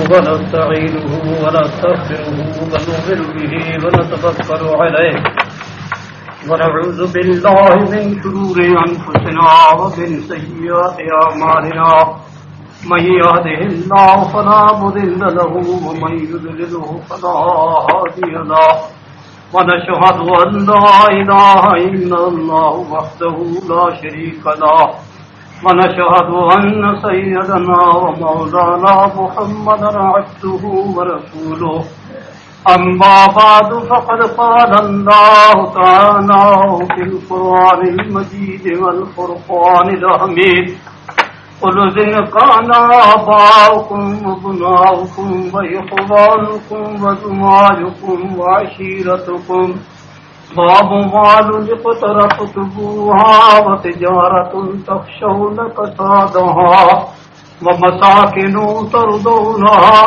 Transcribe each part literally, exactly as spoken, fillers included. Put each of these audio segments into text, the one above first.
ونستعينه ونستغفره ونؤمن به ونتوكل عليه ونعوذ بالله من شرور أنفسنا ومن سيئات أعمالنا من يهده الله فلا مضل له ومن يضلله فلا هادي له ونشهد أن لا إله إلا الله وحده لا شريك له ونشهد أن سيدنا ومولانا محمدا عبده ورسوله أما بعد فقد قال الله تعالى في القرآن المجيد والفرقان الحميد قل إن كان آباؤكم وأبناؤكم وإخوانكم وأزواجكم وعشيرتكم وأموال اقترفتموها وتجارة تخشون كسادها ومساكن ترضونها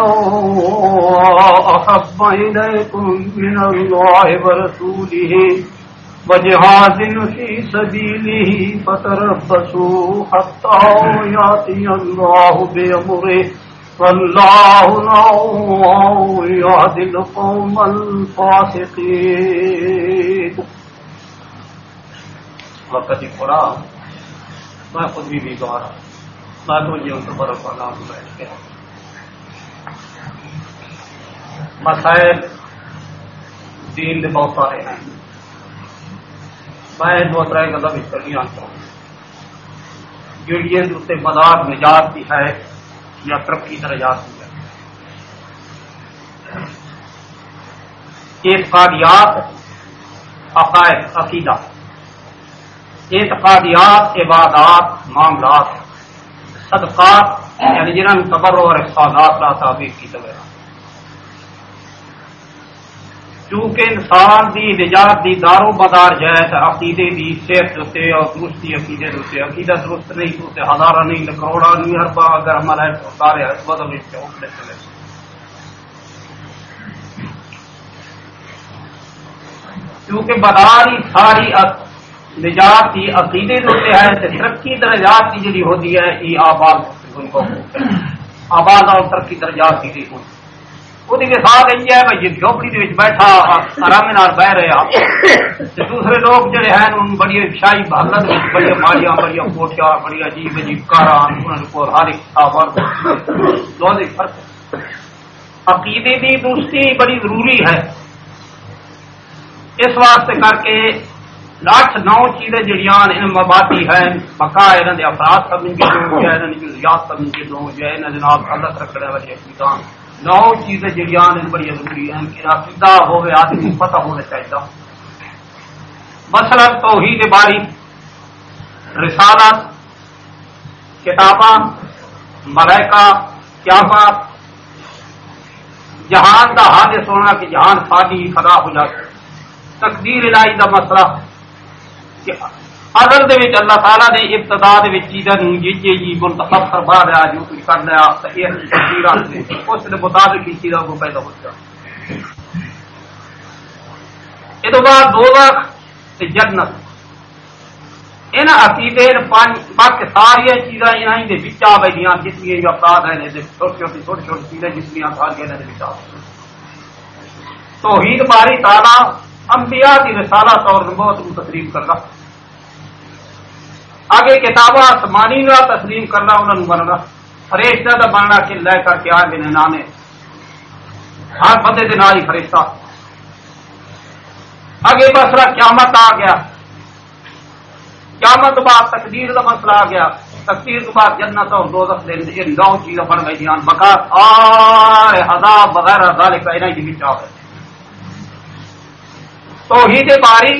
أحب إليكم من الله ورسوله وجهاد في سبيله فتربصوا حتى يأتي الله بأمره والله لا يهدي القوم الفاسقين. وقت قرآن میں خود بھی بھی گوارا میں تو یہ ان پر نام بیٹھ گیا. مسائل دین کے بہت سارے ہیں. میں دو تر گلا کرنی آتا ہوں جیڑی اسے مدار نجات کی ہے یا ترقی درجات کی ہے. اعتقادیات عقائد عقیدہ، اعتقادیات عبادات معاملات صدقات یعنی جنہوں نے تبرع اور احسانات کا تعبیر کی طرح. چونکہ انسان دی نجات دی دار و مدار جائے تو عقیدے دی صحت ہوتے اور درستی عقیدے ہوتے. عقیدہ درست نہیں تو ہزارہ نہیں کروڑا نہیں اربا اگر ہمارا سارے بدل چلے. کیونکہ بداری ساری نجات کی عقیدے ہوتے ہیں تو ترقی درجات کی جی ہوتی ہے یہ آباد آباد اور ترقی درجات کی ہوتی. وہ مثال یہ ہے بھائی جی جھوپڑی کے بیٹھا آرام بہ رہا دوسرے لوگ جڑے ہیں بڑی شاہی حالت بڑی ماڑیاں بڑی کوٹیاں بڑی عجیب عجیب کارا ہر ایک فرق. عقیدے کی درستی بڑی ضروری ہے. اس واسطے کر کے لاکھ نو چیزیں جڑیاں ان مبادی ہیں بقا انہوں نے افراد سمجھ کے دوں یا انہوں نے ذات سمجھ کے دوں یا انہوں نے جناب اللہ رکھنے والی عقیدہ نو چیزیں جڑیاں بڑی ضروری ہیں کہ عقیدہ ہوئے آدمی پتہ ہونا چاہیے. مثلا توحید باری، رسالت، کتاباں، ملائکہ، قیامت، جہان کا حادث ہونا کہ جہان فانی فنا ہو جاتا. تقدیر الہی کا مسئلہ کہ ازل دے وچ اللہ تعالیٰ نے ابتدا دے وچ چیزاں نوں جی جی منتخب فرما دیا جو کچھ کر دیا تو یہ تقدیرات نے اس کے مطابق ہی چیزوں کو پیدا ہو جائے. اس کے بعد دوزخ تے جنت ان عقیدے باقی ساری چیزاں انہاں دے وچ آ بیٹھیاں جتنی افراد ہیں چھوٹی چھوٹی چھوٹی چھوٹی چیزیں جتنی ساری انہاں دے وچ آ. توحید باری تعالیٰ انبیاء کی رسالت اور نبوت کو تسلیم کرنا، آگے کتابیں آسمانی کا تسلیم کرنا، انہوں نے بننا فرشتہ کا بننا کہ لے کر کے آئے بنے نانے ہر بندے کے نال ہی فرشتہ. آگے مسئلہ قیامت آ گیا. قیامت بعد تقدیر کا مسئلہ آ گیا. تقدیر کے بعد جنت اور دوزخ دے یہ نو چیزیں بن گئی ہیں. بقا سارے عذاب وغیرہ ذالک انہاں دی وچ آ گئے. توحید باری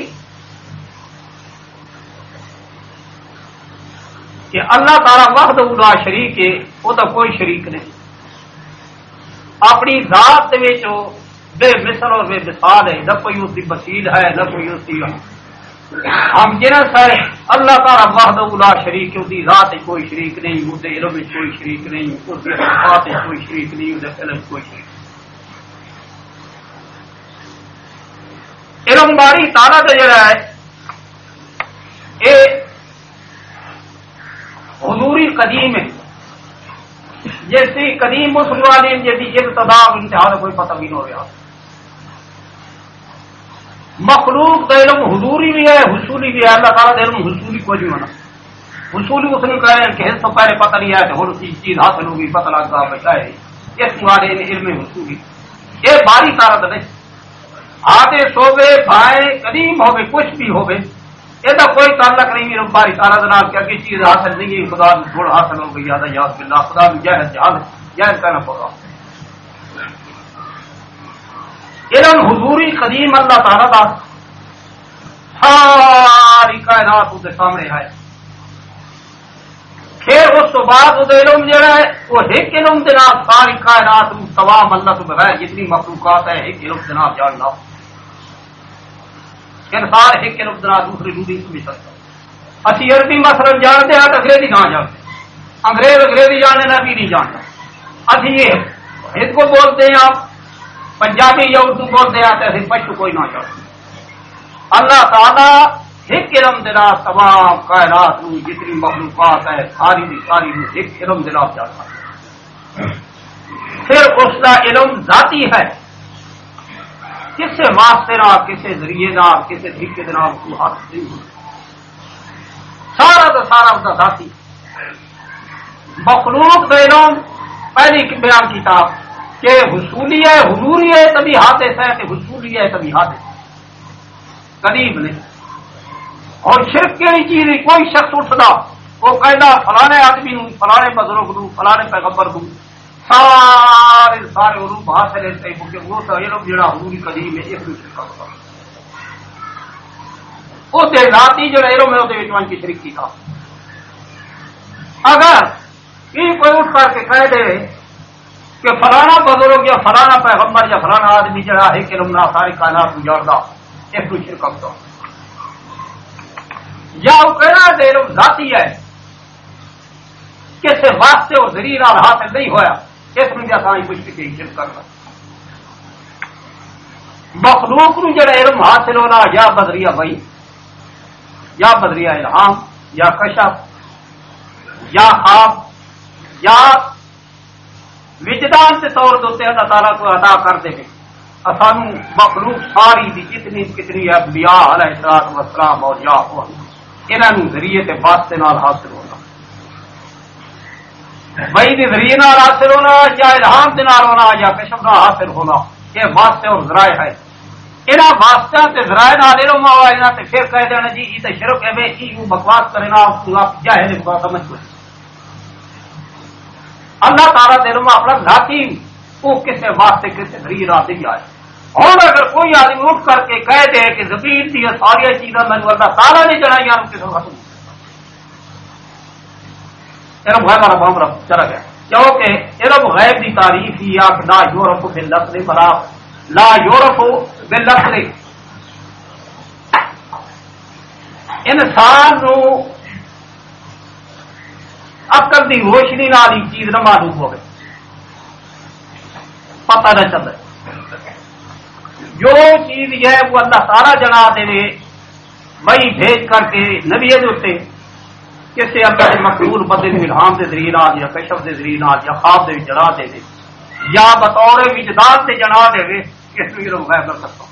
کہ اللہ تعالیٰ وحدہ لا شریک ہے، وہ تو کوئی شریک نہیں. اپنی ذات بے مثل اور بے مثال ہے، نہ کوئی اس کی مثیل ہے نہ کوئی اس کی ہم جنس ہے. اللہ تعالیٰ وحدہ لا شریک ہے، اس کی ذات کوئی شریک نہیں، اس کے علم میں کوئی شریک نہیں، اس کی صفات کوئی شریک نہیں، اس کے علم کوئی شریک نہیں. علم باری تعالیٰ کا جڑا ہے یہ حضوری قدیم ہے. جیسی قدیم مسلمان جیسی ابتدا انتہا کوئی پتہ بھی نہیں ہو رہا. مخلوق کا علم حضوری بھی ہے حصولی بھی ہے. اللہ تعالیٰ کا علم حصولی کو نہیں مانا. حصولی اس نے کہا ہے کہ اس سے پہلے پتہ نہیں آیا کہ ہر چیز حاصل ہوگی پتہ لگتا بچا ہے. اس والے علم حصولی یہ باری تارت نہیں. آتے سوبے بھائے قدیم ہوگے کچھ بھی ہوگے یہ کوئی تعلق نہیں ہے باری تارت نام کیا کہ چیز حاصل نہیں ہے. خدا چھوڑ حاصل ہو گئی یاد یاد باللہ خدا بھی جہل جہل جہل کہنا پڑا. علم حضوری قدیم اللہ تعالیٰ کا ساری کائنات اس کے سامنے ہے. پھر اس تو بعد وہ علم جڑا ہے وہ ایک علم کے نام ساری کائنات تمام اللہ تو بغیر جتنی مخلوقات ہے ایک علم کے نام جاننا. انسان ایک علم کے نام دوسری دوسری سمجھ سکتا. اسی عربی مثلا جانتے ہیں تو انگریزی کہاں جانتے انگریز انگریزی جاننے نہ بھی نہیں جانتا. اسی یہ ہند کو بولتے ہیں آپ پنجابی یا اردو بولتے ہیں ایسے پشتو کوئی نہ جانتے. اللہ تعالیٰ ایک علم دلا تمام کائنات جتنی مخلوقات ہے ساری دی ساری ایک علم دلا جاتا ہے. پھر اس کا علم ذاتی ہے کسے واسطے نہ کسے ذریعے نہ کسے طریقے نہ حاصل نہیں ہوتا. سارا تو سارا اس کا ذاتی. مخلوق کا علم پہلی بیان کتاب کہ حصولی ہے حضوری ہے تبھی حادث ہے کہ حصولی ہے تبھی حادث قریب نہیں. اور شرک کی چیز کوئی شخص اٹھتا وہ کہنا فلانے آدمی ہوں فلانے بزرگ دوں فلانے پیغمبر دوں سارے سارے علوم حاصل ہے کیونکہ وہ تو علم جڑا حضوری قدیم ہے ایک دوسرے کا اس ذاتی جو علم ہے وہ کی شریک کی تھا. اگر یہ کوئی اٹھ کر کے کہہ دے کہ فلانا بزرگ یا فلانا پیغمبر یا فلانا آدمی جڑا ہے کہ علم نہ ساری کائنات گزارتا ایک دوسرے کا یا وہ کہنا ہے علم ذاتی ہے کس واسطے اور ذریعے حاصل نہیں ہوا اس میں جیسا کچھ بھی شرک کرنا. مخلوق نو جڑا علم حاصل ہونا یا بدریہ وحی یا بدریہ الہام یا کشف یا خواب یا وجدان کے طور پر اللہ تعالیٰ کو عطا کر دے گے. سانو مخلوق ساری دی جتنی کتنی انبیاء علیہ الصلوۃ والسلام اور یا انہوں ذریعے کے واسطے نال حاصل ہونا وہی کے ذریعے نال حاصل ہونا یا الہام کے نال ہونا یا کشف نال حاصل ہونا یہ واسطے اور ذرائع ہے. انہاں واسطے تے ذرائع نال علم آئے تے پھر کہہ دینا جی یہ تے شرک ہے میں یہ بکواس کرنا آپ جاہل کو سمجھ کو. اللہ تعالیٰ دے علم اپنا ذاتی وہ کسے واسطے کسے ذریعے نال نہیں آئے. اور اگر کوئی آدمی اٹھ کر کے کہہ دے کہ زمین کی ساری چیزیں میں اللہ تعالیٰ نے چڑھائی آپ کسی وقت علم غیب والا معاملہ چلا گیا. کیونکہ علم غیب کی تعریف ہی آپ لا یورف باللفظ بلا لا یورف باللفظ انسان نو عقل کی روشنی نال ہی چیز نہ معلوم ہوگی پتہ نہ چلے. جو چیز ہے وہ اللہ تعالیٰ جنا دے وہی بھیج کر کے نبی ہوتے کسی اللہ کے مقبول بندے الہام کے ذریعے نال یا کشف کے ذریعے نال یا خواب دے جنا دے دے یا بطور وجدان سے جنا دے کس بھی لوگ غیب کر سکتا.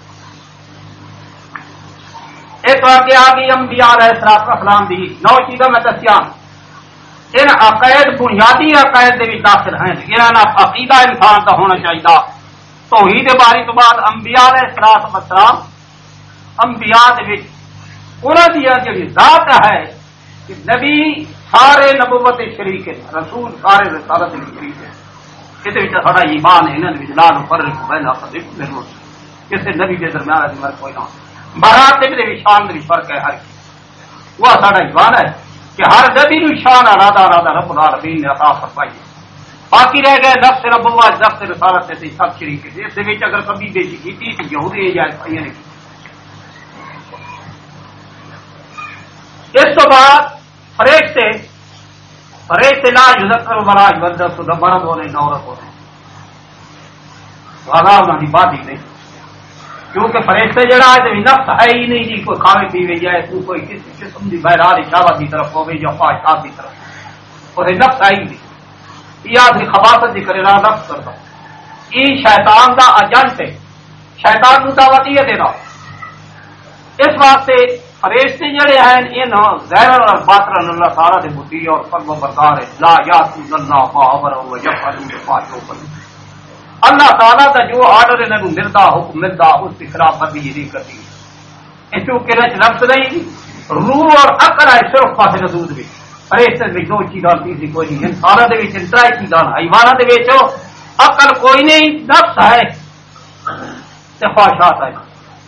ایک آگے آ گئی انبیاء علیہ السلام دی نو چیزاں میں دسیاں ان عقائد بنیادی عقائد دے بھی داخل ہیں. انہاں عقیدہ انسان کا ہونا چاہیے. توحید باری تو بعد انبیاء علیہ السلام انبیاء دے وچ انہاں دی جڑی ذات ہے کہ نبی سارے نبوت شریک ہے رسول سارے رسالت شریک ہے. کسی وچ ساڈا ایمان ہے انہاں وچ لا نفرق بین احد من رسل کسی نبی کے درمیان دی فرق کوئی نہ. مراتب دے وچ شان دے فرق ہے. ہر وہ ساڈا ایمان ہے کہ ہر نبی نو شان ارادہ ارادہ رب العالمین نے عطا فرمائی. باقی رہ گئے نفس نبوت نفس رسالت سے سب شریک ہے. اس وچ اگر کبھی بیشی کی تھی یہودی یا عیسائی نے. اس تو بعد فرشتے فرشتے لا یذکر ولا یذکر تو مرد ہونے عورت ہونے والا انہاں دی بات ہی نہیں. کیونکہ فرشتے جڑا ہے نفس ہے ہی نہیں جی کوئی کھاوے پیوے جائے تو کوئی کسی قسم کی بہرحال شہوت کی طرف ہوگی یا خواہشات کی طرف اور نفس ہے ہی نہیں. یہ آدمی خباثت ذکر نفس کرتا یہ شیطان دا ایجنٹ ہے، شیطان کو دعوت یہ دینا. اس واسطے فرشتے جڑے ہیں ان غیر اور باطن اللہ تعالی دے مطیع اور فرما بردار ہے. لا یاسون اللہ ما امر و یفعلون ما یؤمرون. اللہ تعالی کا جو آرڈر انہاں نوں ملدا حکم ملدا اس کی خلاف ورزی نہیں کرتی. اس کیونکہ رچ نفس نہیں روح اور عقل ہے صرف پاسے حدود بھی. فرشتے میں دو چیزاں تیسری کوئی نہیں. انساناں دے وچ انترائی چیزاں حیواناں دے وچ عقل کوئی نہیں، نفس ہے تے خواہشات ہے.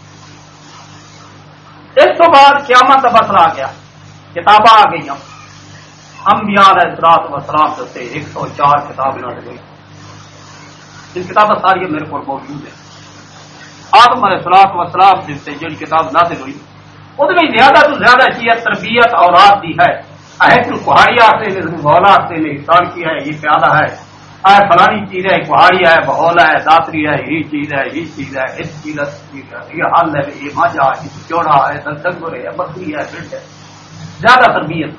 اس تو بعد قیامت کا مسئلہ آ گیا، کتاباں آ گئی، انبیاء علیہ الصلوۃ والسلام سے ایک سو چار کتاب انہوں نے گئی. ان کتابیں ساری میرے کو موجود ہیں. آدم علیہ الصلوۃ والسلام سے جڑی کتاب نازل ہوئی وہ میں زیادہ تو زیادہ چیز تربیت اولاد دی ہے. اہل کہاڑی آتے نے، بہولا آتے نے، انسان کی ہے یہ پیالہ ہے، اے فلانی چیز ہے، کہاڑی ہے، بہولا ہے، داتری ہے، یہ چیز ہے، یہ چیز ہے، اس چیز ہے، یہ حل ہے، یہ ماجا ہے، یہ چوڑا ہے، دنگر ہے، بکری ہے، بھیڑ ہے. زیادہ تربیت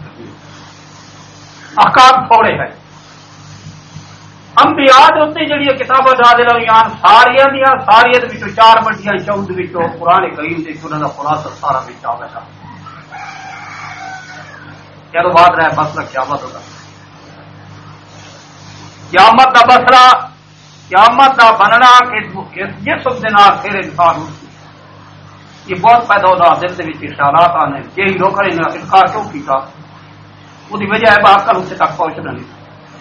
احکام تھوڑے ہیں. انبیاء دے اوتے جڑی کتاباں نازل ہوئیاں ساریاں دیاں ساریاں دے وچوں چار بڑیاں چودہ وچوں قرآن کریم دے انہاں دا خلاصہ سارا وچ آ گیا. چلو بات رہے مسئلہ قیامت ہوگا. قیامت کا مسئلہ قیامت کا بننا کہ جسم کے نال پھر انسان یہ بہت پیدا ہوتا دل کے خیالات آنے یہی لوگ انکار کیوں کیا وہی وجہ ہے باقی اسے تک پہنچنا نہیں.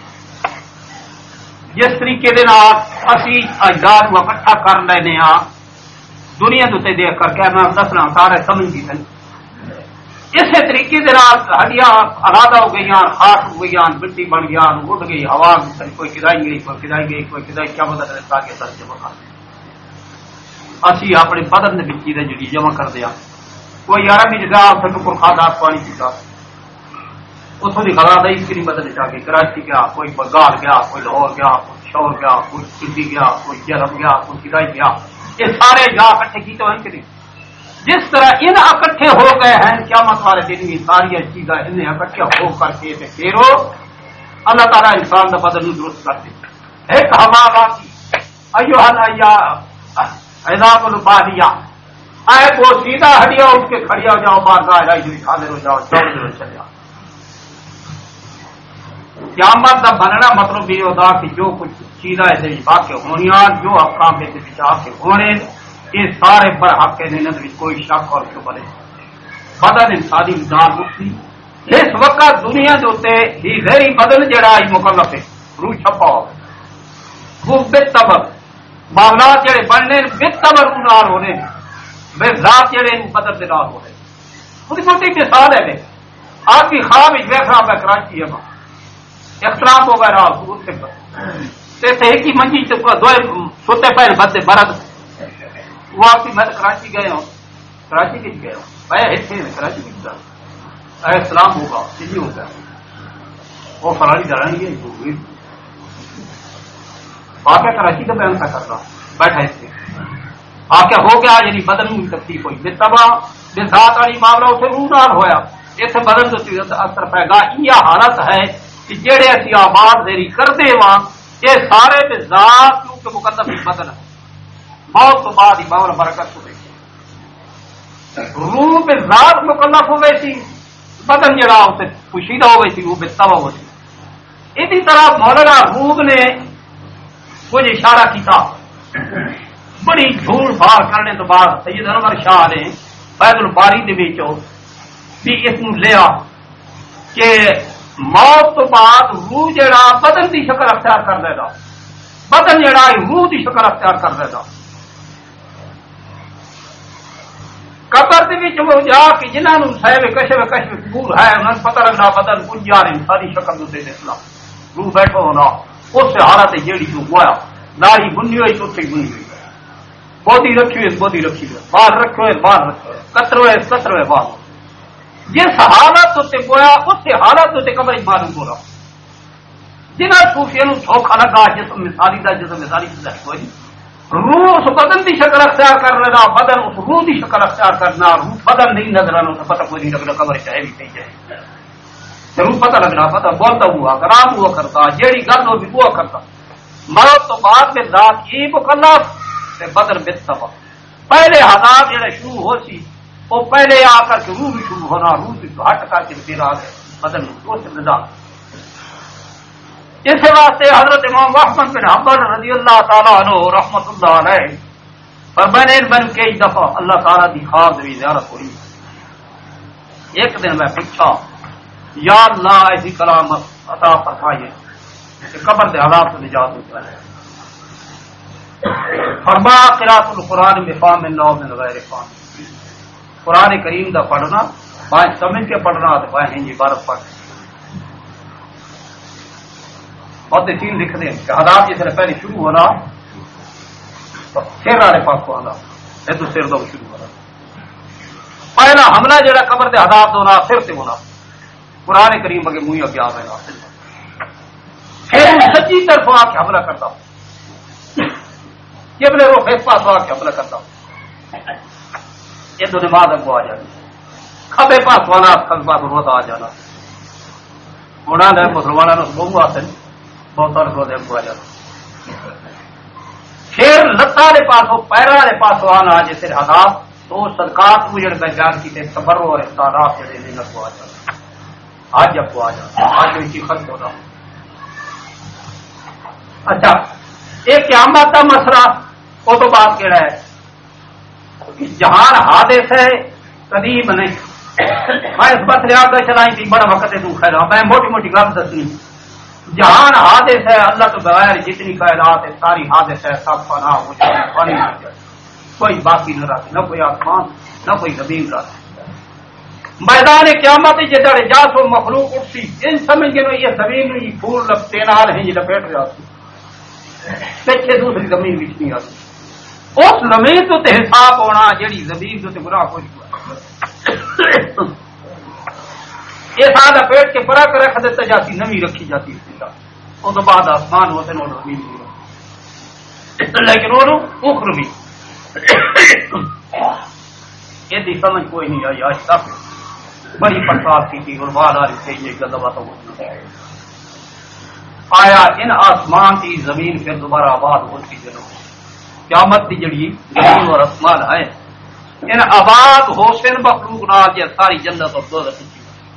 جس طریقے دے نال اسی اجداد کو اکٹھا کر لینے ہاں دنیا کے دیکھ کر کے میں دسنا سارے سمجھ گئی. اسی طریقے دے نال ہڈیاں آلادہ ہو گئی، خاص ہو گئی، مٹی بن گیا، اڑ گئی، ہوا کوئی کدائی گئی، کوئی کدائی گئی، کوئی کدائی کیا مدد کے سر جمع کر اسی اپنے بدن کے بچی جی جمع کر دیا. کوئی عربی جگہ ٹکر کھادا پانی پیتا اتوں کی خبر دئی کی مدد چاہ گئی. کراچی گیا، کوئی بنگال گیا، کوئی لاہور گیا، کوئی پشاور گیا، کوئی دلی گیا، کوئی جلم گیا، کوئی کدائی گیا. یہ سارے جا اکٹھے کیتے ہوئے کہ نہیں. جس طرح ان اکٹھے ہو گئے ہیں قیامت والے دن کی ساری چیزاں انہیں اکٹھے ہو کر کے پھیرو اللہ تعالیٰ انسان کا بدن درست کر دے. ایک ہمارا ایوہ عذاب البادیہ اے وہ سیدھا ہڈیا اٹھ کے کھڑی ہو جاؤ، بار گاہ لائی جو کھا دے ہو جاؤ، دوڑ دے ہو چل جاؤ. قیامت کا بننا مطلب یہ ہوتا کہ جو کچھ چیزاں ایسے واقع ہونیاں جو احکام کے بچا کے ہونے یہ سارے پر حق کے نینت بھی کوئی شک اور شبہ نہیں. بدن انسانی جان مکتی اس وقت دنیا کے اتنے ہی غیری بدن جڑا ہی مکلف ہے روح چھپا ہو وہ بے تبر معاملات جڑے بننے بے تبر نال ہونے بے ذات جڑے بدن کے نال ہونے. خود موٹی مثال ہے آپ کی خواب ویخنا پہ کراچی ہے اختلاف ہو گئے رہا ایک ہی منجی سوتے پہ بدے برد وہ آپ کی میں کراچی گئے ہوں کراچی کے گئے ہوں میں ایسے کراچی کی گیا اسلام ہوگا دلی ہوگا وہ فراری جرانی ہے واقعہ کراچی کا بیان کر رہا بیٹھا اس سے واقعہ ہو گیا یعنی بدن میں تکلیف ہوئی بے تباہ بے ذات والی معاملہ اسے روح نال ہویا اتنے بدن تو اثر پائے گا. یہ حالت ہے کہ جہے اسی آواز دیری کرتے وہاں یہ سارے بے ذات کیونکہ مقدم بدن ہے موت تو بعد ہی باور برکت ہو گئی روح پہ ذات مکلف ہو گئی تھی بدن جڑا اسے پوشیدہ ہو گئی تھی وہ بے تباہ ہو گئی. اسی طرح مولانا روح نے کچھ اشارہ کیا بڑی دھوڑ بھاڑ کرنے تو بعد سید انور شاہ نے فیض الباری دے وچوں بھی اس نو لیا کہ موت تو بعد روح جڑا بدن کی شکل اختیار کر دے گا بدن جڑا روح کی شکل اختیار کر دے گا. قبر وہ جا کے جنہوں صاحب کشف کشف دور ہے انہوں نے پتہ لگنا بدن کنجا رہی ساری شکل دے دینا روح بیٹھو ہونا اس سے حالت جیڑی تو ہوا ناری بنی ہوئی تو اتنے بنی ہوئی بودی رکھی ہوئی بودی رکھی ہوئی بال رکھے ہوئے بال رکھے ہوئے قطر ہوئے قطر ہوئے بال جس حالت اتنے گویا اس سے حالت اتنے قبر معلوم ہو رہا جنہیں صوفیوں دھوکھا لگا جسم مثالی دا جسم مثالی سے کوئی روح اس بدن کی شکل اختیار کر لینا بدن اس روح کی شکل اختیار کرنا روح بدن نہیں نظر آنا پتہ کوئی نہیں لگنا قبر چاہے بھی کہیں جائے ضرور پتہ لگنا پتہ بولتا ہوا کرام ہوا کرتا جیڑی گل ہو بھی ہوا کرتا موت تو بعد میں ذات یہ مکلف تے بدل بالتبع پہلے عذاب جڑا شروع ہو سی وہ پہلے آ کر کے روح بھی شروع ہونا روح بھی ہٹ کر کے پھر آ بدل کو سمجھا اس واسطے حضرت امام احمد بن حنبل رضی اللہ تعالیٰ عنہ رحمت اللہ علیہ فرمانے میں کئی دفعہ اللہ تعالیٰ دی خواب دی زیارت ہوئی ایک دن میں پوچھا یا اللہ ایسی کرامت عطا فرمائیے کہ قبر کے حالات سے نجات ہوتا ہے فرما قراءۃ القرآن بفہم النو من غیر فہم قرآن کریم دا پڑھنا بائیں سمجھ کے پڑھنا تو بائیں ہنجی عبارت پڑھ اور تین لکھتے ہیں کہ حالات جس سے پہلے شروع ہونا تو سر والے پاس کو آنا ہے تو سر دو شروع ہونا پہلا حملہ جڑا قبر کے حالات ہونا سر سے ہونا قرآن کریم اگے منہ اگے آ گیا پھر سچی طرف آ کے حملہ کرتا ہوں قبلے روح اس پاس آ کے حملہ کرتا ہوں یہ تو نماز کو آ جانا کھبے پاس والا کھبے پاس روز آ جانا ہونا ہے مسلمانوں نے بہو آتے بہت سارے روزے کو آ جانا پھر لتا کے پاس پیرا کے پاس آنا جیسے حالات تو صدقات مجھے میں بیان کی تھے تبرو اور اختیارات کے دن کو آ جانا آج جب کو آ جانا آج کی خرچ ہونا اچھا ایک قیامت کا مسئلہ وہ تو بات کہڑا ہے جہان حادث ہے قدیم نہیں میں اس بس ریاض چلائی تھی بڑا وقت ہے تو خیر میں موٹی موٹی گل دسنی جہان حادث ہے اللہ تو بغیر جتنی کائنات ہے ساری حادث ہے سب فنا ہو جائے پانی ہو جائے کوئی باقی نہ رکھے نہ کوئی آسمان نہ کوئی زمین رکھے میدان قیامت جدھر جا سو مخلوق اٹھتی ان سمجھ کے یہ زمین یہ پھول تینال ہیں یہ لپیٹ جاتی پیچھے دوسری زمین بچ نہیں آتی اس زمین تو تے حساب ہونا جیڑی زمین تو تے گناہ کچھ ہوا یہ سال لپیٹ کے فرق رکھ دیتا جاتی نمی رکھی جاتی اس تو بعد آسمان ہوتے ہیں زمین لیکن وہ اخروی یہ سمجھ کوئی نہیں آئی آج تک بڑی پڑتال کی تھی اور بعد آ رہی تھی یہ گزبا تو آیا ان آسمان کی زمین پھر دوبارہ آباد ہوتی جنوں قیامت کی جڑی زمین اور آسمان ہے ان آباد حسین مخلوق نال یہ ساری جنت اور دوزخ کی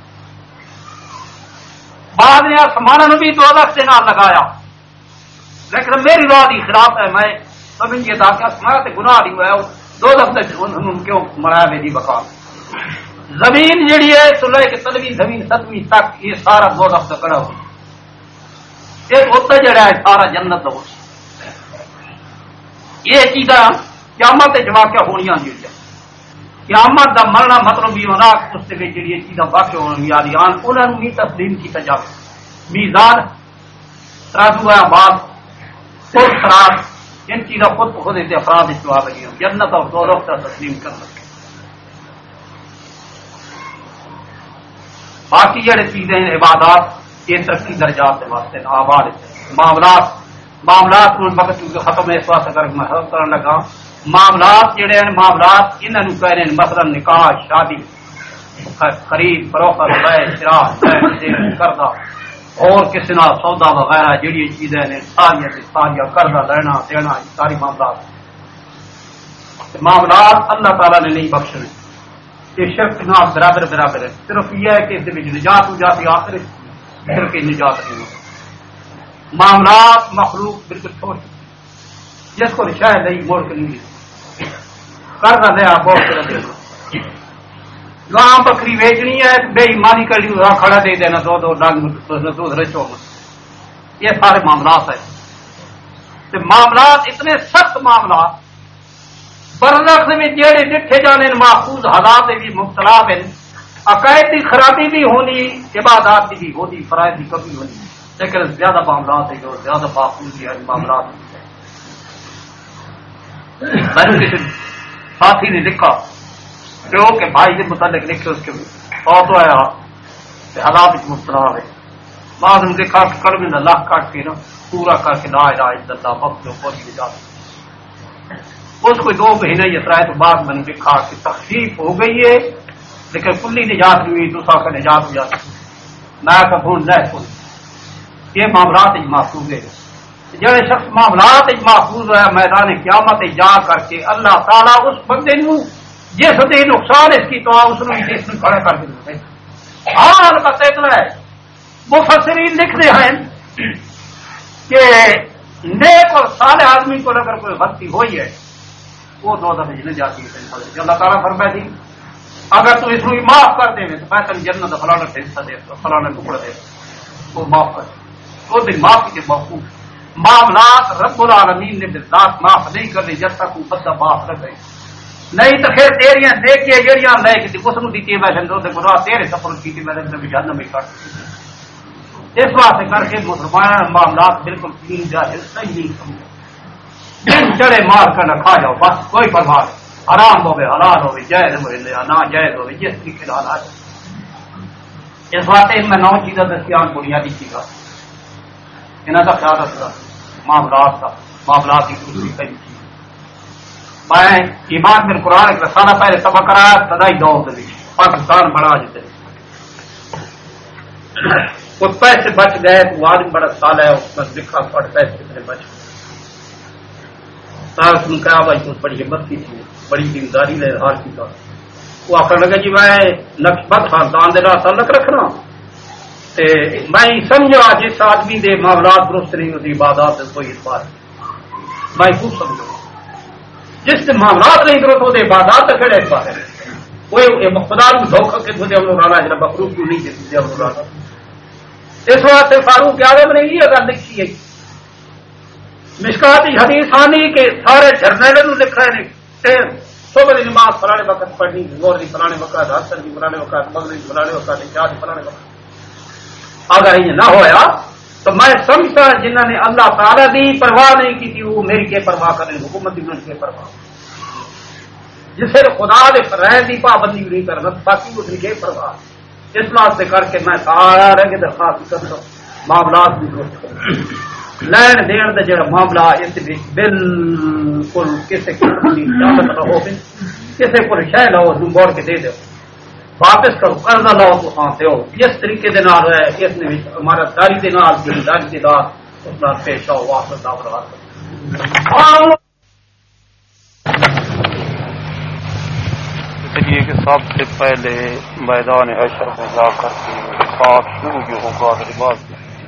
بعد نے آسمان بھی دوزخ سے نہ لگایا لیکن میری راہ کی خلاف ہے میں سمجھ یہ تھا کہ آسمان سے گناہ نہیں ہوا دوزخ سے کیوں مرا میری بقا زمین جڑی ہے تو لے کے تلوی زمین ستویں تک یہ سارا دوزخ سے کڑا ہو ایک ہوتا جڑا ہے سارا جنت ہو یہ چیزاں قیامت جواقع ہونی نہیں قیامت کا مرنا مطلب یہ ہونا اس کے جڑی چیزاں واقع ہونی آن انہوں نے تسلیم کیا جائے میزان ترازو ہے بات خود خراب ان چیزوں خود خود افراد استوا لگی جنت اور دوزخ کا تسلیم کرنا باقی جڑے چیزیں عبادات یہ ترقی درجات کے واسطے آباد معاملات معاملات وقت ختم ہے اس واسطے اگر میں حل کرنے لگا معاملات جڑے ہیں معاملات انہوں کہہ رہے ہیں مثلا نکاح شادی خرید فروخت بے شراء کردہ اور کسی نہ سودا وغیرہ جڑی چیزیں نے ساری ساری قرضہ لینا دینا ساری معاملات معاملات اللہ تعالیٰ نے نہیں بخشنے یہ شرک نہ برابر برابر ہے صرف یہ ہے کہ اس نجات ہو جاتی آخر صرف نجات نہیں ہوتی معاملات مخلوق بالکل چھوڑ جس کو شاید نہیں موڑ کے نہیں قرضہ لیا بہت گاں بکری بیچنی ہے بے ایمانی کر کھڑا دے دینا دو دو ڈانگ دودھ رچو یہ سارے معاملات ہیں معاملات اتنے سخت معاملات برعکس میں جڑے ڈٹھے جانے محفوظ حالات بھی مبتلا ہیں عقائد کی خرابی بھی ہونی عبادات کی بھی ہونی فرائض کی کمی ہونی لیکن زیادہ معاملات ہیں جو زیادہ محفوظ ہیں معاملات میں نے کسی ساتھی نے لکھا کہ بھائی کے متعلق لکھے اس کے بہت آیا حالات مبتلا ہے بعد نے دیکھا کہ کلمے کا لاکھ کاٹ کے نا پورا کر کے لا الہ الا اللہ وقت جو پہنچ جاتا اس کو دو مہینے یا ترائے تو بعد میں نے دیکھا کہ تخفیف ہو گئی ہے لیکن کلی نجات نہیں ہوئی دوسرا کا نجات ہو جاتی میں کہ نہ سن یہ معاملات محفوظ ہے جڑے شخص معاملات محفوظ ہے میدان قیامت جا کر کے اللہ تعالیٰ اس بندے نو جس دے نقصان اس کی تو اس نے اس میں کھڑا کر کے ہاں البتہ اتنا ہے مفسرین لکھتے ہیں کہ نیک اور صالح آدمی کو اگر کوئی غلطی ہوئی ہے وہ دو دفعہ نہیں جاتی ہے اللہ تعالیٰ فرمائے دی اگر تو اس کو معاف کر دے تو میں تم جنت فلانا حصہ دے فلانا ٹکڑا دے وہ معاف کر وہ دن معافی کے موقوف معاملات رب العالمین نے بالذات معاف نہیں کرنے جب تک وہ بندہ معاف نہ کرے نہیں تو پھر تیریاں دیکھیے جہاں لے کے اس کو دیتی ویسے گناہ تیرے سفر کی ویسے جہنم میں کٹ اس واسطے کر کے مسلمان معاملات بالکل تین جائے صحیح نہیں سمجھے چڑے مار کر نہ کھا جاؤ بس کوئی پرواہ نہیں حرام ہوئے حلال ہوئے جائز ہوئے نہ جائز ہوئے جس طریقے حالات اس واسطے میں نو چیزیں دستیاب بنیادی چیزیں انہوں کا خیال رکھتا معاملات کا معاملات کی دوسری پہلی چیز میں ایمان میں قرآن ایک رسالہ پہلے سبق کرایا تدائی دور دلی پاکستان بڑا جتے وہ پیسے بچ گئے تو آدمی بڑا سال ہے اس میں لکھا پڑھ پیسے کتنے بچ گئے اس نے کہا بھائی اس بڑی ہمت کی تھی بڑی ذمہ داری لے ہار کی تھا وہ آخر لگا جی میں نقش بد خاندان دے نال تعلق رکھنا تے میں سمجھا جس آدمی دے معاملات درست نہیں ہوتی عبادات کوئی اعتبار میں خوب سمجھا جس کے معاملات نہیں درست ہوتے عبادات کا کہڑا اعتبار ہے وہ خدا کو دھوکہ کے دے ہم لوگ جب مخلوق کیوں نہیں دیتے ہم لوگ اس واسطے فاروق اعظم نے یہ گل لکھی ہے مشکات حدیث آنی کہ سارے جرنیلوں لکھ رہے ہیں صبح کی نماز فلانے وقت پڑھنی غور کی فلانے وقت حسن کی فلانے وقت مغرب کی فلانے وقت عشاء کی فلانے وقت اگر یہ نہ ہویا تو میں سمجھتا جنہوں نے اللہ تعالیٰ کی پرواہ نہیں کی تھی وہ میری کے پرواہ کریں حکومت کی کے پرواہ جسے خدا دے فرائض کی پابندی نہیں کرنا باقی اس کی پرواہ اس واسطے کر کے میں سارا رہ درخواست کرتا معاملات بھی درست کروں لین دین کا جڑا معاملہ اس بالکل کسی قسم کی اجازت نہ ہو کسی کو شہ لو موڑ کے دے دو واپس کرو قرضہ لو تو ہاں دو اس طریقے دے نال ہے اس نے ہمارا داری دے نال ذمہ داری کے ساتھ اس نال پیش آؤ واپس دعوت رہا یہ کہ سب سے پہلے میدان حشر میں جا کر کے پاک شروع جو ہوگا لباس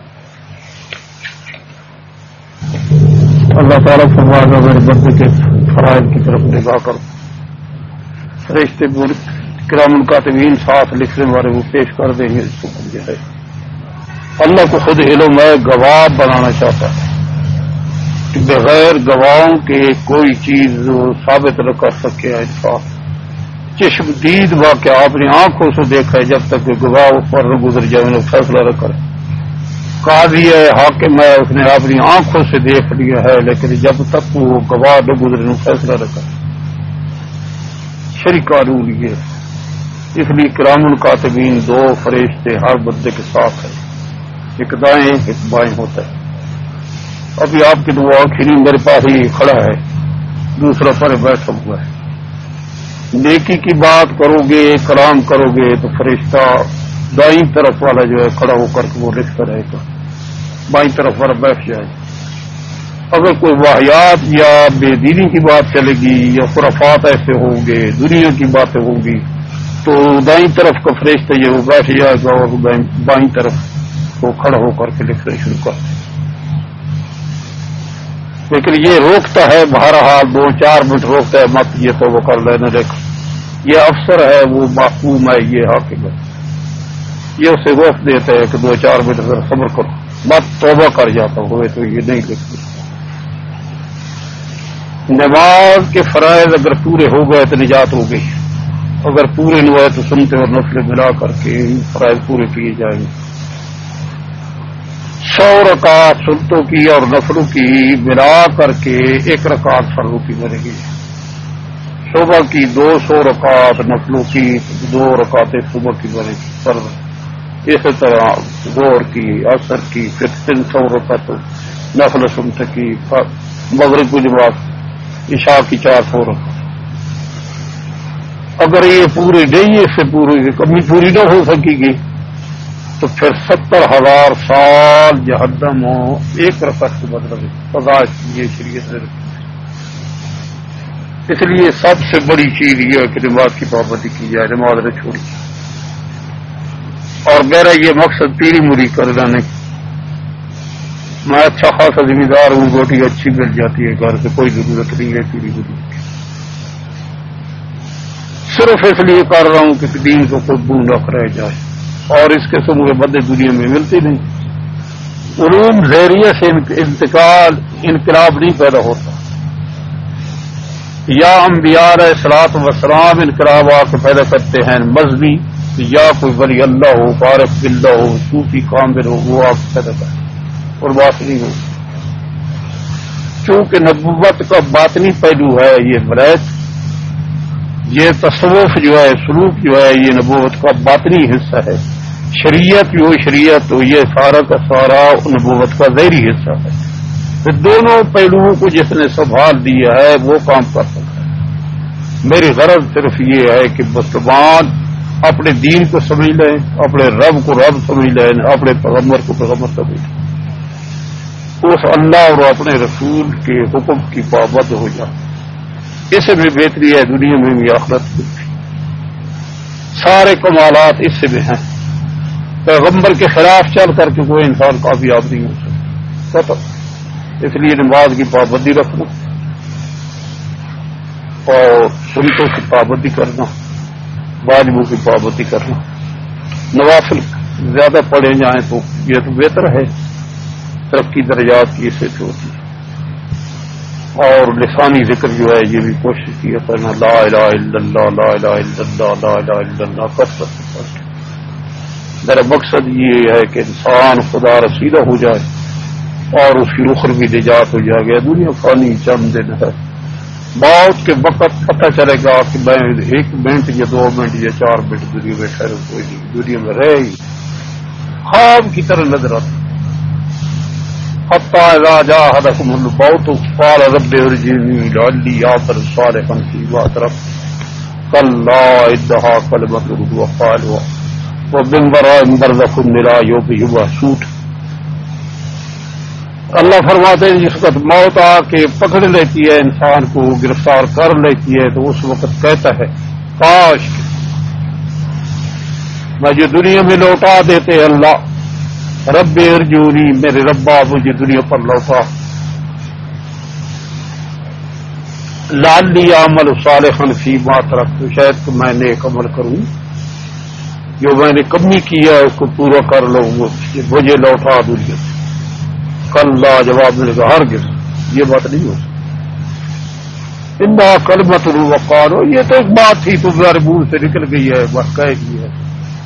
اللہ تعالیٰ فرمایا میرے بندے کے فرائض کی طرف نگاہ کرو فرشتے کرام الکاتبین ساتھ لکھنے والے وہ پیش کر دیں گے اس کو جو ہے اللہ کو خود علم میں گواہ بنانا چاہتا ہے کہ بغیر گواہوں کے کوئی چیز ثابت نہ کر سکے انصاف چشم دید واقعہ اپنی آنکھوں سے دیکھا ہے جب تک کہ گواہ اس پر نہ گزر جائے انہیں فیصلہ نہ کرے قاضی ہے حاکم ہے اس نے اپنی آنکھوں سے دیکھ لیا ہے لیکن جب تک وہ گواہ نہ گزرے انہیں فیصلہ نہ کرے شرعی قانون یہ اس لیے کرام الکاتبین دو فرشتے ہر بندے کے ساتھ ہیں ایک دائیں ایک بائیں ہوتا ہے ابھی آپ کی دعا کھینی میرے پاس ہی کھڑا ہے دوسرا پر بیٹھا ہوا ہے نیکی کی بات کرو گے کلام کرو گے تو فرشتہ دائیں طرف والا جو ہے کھڑا ہو کر کے وہ لکھتا رہے گا بائیں طرف والا بیٹھ جائے اگر کوئی واحیات یا بے دینی کی بات چلے گی یا خرافات ایسے ہوں گے دنیا کی باتیں ہوں گی تو دائیں طرف کا فرشتہ یہ وہ بیٹھ جائے گا اور بائیں طرف وہ کھڑا ہو کر کے لکھنا شروع کرتے لیکن یہ روکتا ہے بہرحال دو چار منٹ روکتا ہے مت یہ توبہ کر لینا دیکھ یہ افسر ہے وہ محکوم ہے یہ حاکم ہے یہ اسے وقت دیتا ہے کہ دو چار منٹ اگر صبر کرو مت توبہ کر جاتا ہوئے تو یہ نہیں لکھتے نماز کے فرائض اگر پورے ہو گئے تو نجات ہو گئی اگر پورے نہیں ہوئے تو سنتے اور نفلیں ملا کر کے فرائض پورے کیے جائیں گے سو رکعت سنتوں کی اور نفلوں کی ملا کر کے ایک رکعت فرضوں کی بنے گی صبح کی دو سو رکعت نفلوں کی دو رکعتیں صبح کی بنے گی فرض اسی طرح ظہر کی عصر کی پھر تین سو رکعت نفل سنت کی مغرب کی جماعت عشاء کی چار سو رکعت اگر یہ پوری نہیں اس سے پوری کمی پوری نہ ہو سکے گی تو پھر ستر ہزار سال جہنم ہو ایک رکعت کے بدلے سزا یہ شریعت نے رکھی. اس لیے سب سے بڑی چیز یہ ہے کہ نماز کی پابندی کی جائے، نماز نہ چھوڑی. اور میرا یہ مقصد پیری مری کرنا نہیں. میں اچھا خاصا ذمہ دار ہوں، روٹی اچھی مل جاتی ہے گھر سے، کوئی ضرورت نہیں ہے پیری مری کی. صرف اس لیے کر رہا ہوں کہ دین کو کوئی بون رکھ رہ جائے، اور اس قسم کے بدے دنیا میں ملتے نہیں. علوم ذریعے سے انتقال انقلاب نہیں پیدا ہوتا. یا انبیاء علیہ الصلوۃ والسلام انقلاب آ کے پیدا کرتے ہیں مذہبی، یا کوئی ولی اللہ ہو، عارف باللہ ہو، صوفی کامل ہو، وہ آپ پیدا کرتے اور بات نہیں ہو. چونکہ نبوت کا باطنی پہلو ہے یہ ولایت، یہ تصوف جو ہے، سلوک جو ہے، یہ نبوت کا باطنی حصہ ہے. شریعت جو شریعت تو یہ سارا کا سارا نبوت کا ظاہری حصہ ہے. دونوں پہلوؤں کو جس نے سنبھال دیا ہے وہ کام کر سکتا ہے. میری غرض صرف یہ ہے کہ مسلمان اپنے دین کو سمجھ لیں، اپنے رب کو رب سمجھ لیں، اپنے پیغمبر کو پیغمبر سمجھ لیں، اس اللہ اور اپنے رسول کے حکم کی پابند ہو جائے. اس میں بہتری ہے دنیا میں بھی آخرت میں. سارے کمالات اس سے بھی ہیں. پیغمبر کے خلاف چل کر کے کوئی انسان کامیاب نہیں ہو سکتا. اس لیے نماز کی پابندی رکھنا اور سنتوں کی پابندی کرنا، واجبوں کی پابندی کرنا. نوافل زیادہ پڑھے جائیں تو یہ تو بہتر ہے، ترقی درجات کی اس سے ہوتی ہے. اور لسانی ذکر جو ہے یہ بھی کوشش کیا کرنا، لا الہ الا اللہ، لا الہ الا اللہ، لا الہ الا اللہ کثرت سے. میرا مقصد یہ ہے کہ انسان خدا رسیدہ ہو جائے اور اس کی اخروی نجات ہو جائے گا. دنیا فانی چند دن ہے، موت کے وقت پتہ چلے گا کہ میں ایک منٹ یا دو منٹ یا چار منٹ دنیا میں ٹھہروں، کوئی نہیں، دنیا میں رہے ہی خواب کی طرح نظر آتا. حتی اذا جاء احدکم الموت قال رب ارجعونی لعلی اعمل صالحا فیما ترکت کلا انہا کلمۃ هو قائلها ومن ورائہم برزخ الی یوم یبعثون. اللہ فرماتے ہیں جس وقت موت آ کے پکڑ لیتی ہے انسان کو، گرفتار کر لیتی ہے، تو اس وقت کہتا ہے کاش مجھے دنیا میں لوٹا دیتے اللہ، رب ارجونی، میرے ربا مجھے دنیا پر لوٹا، لعلی اعمل صالحا فیما ترکت، شاید کہ میں نے ایک عمل کروں جو میں نے کمی کیا ہے اس کو پورا کر لوں، مجھے لوٹا دنیا. کلا جواب ملے گا ہرگز یہ بات نہیں ہو سکتی. انہا کلمۃ وقالوا، یہ تو ایک بات تھی تو میرے منہ سے نکل گئی ہے، بس کہہ دی ہے.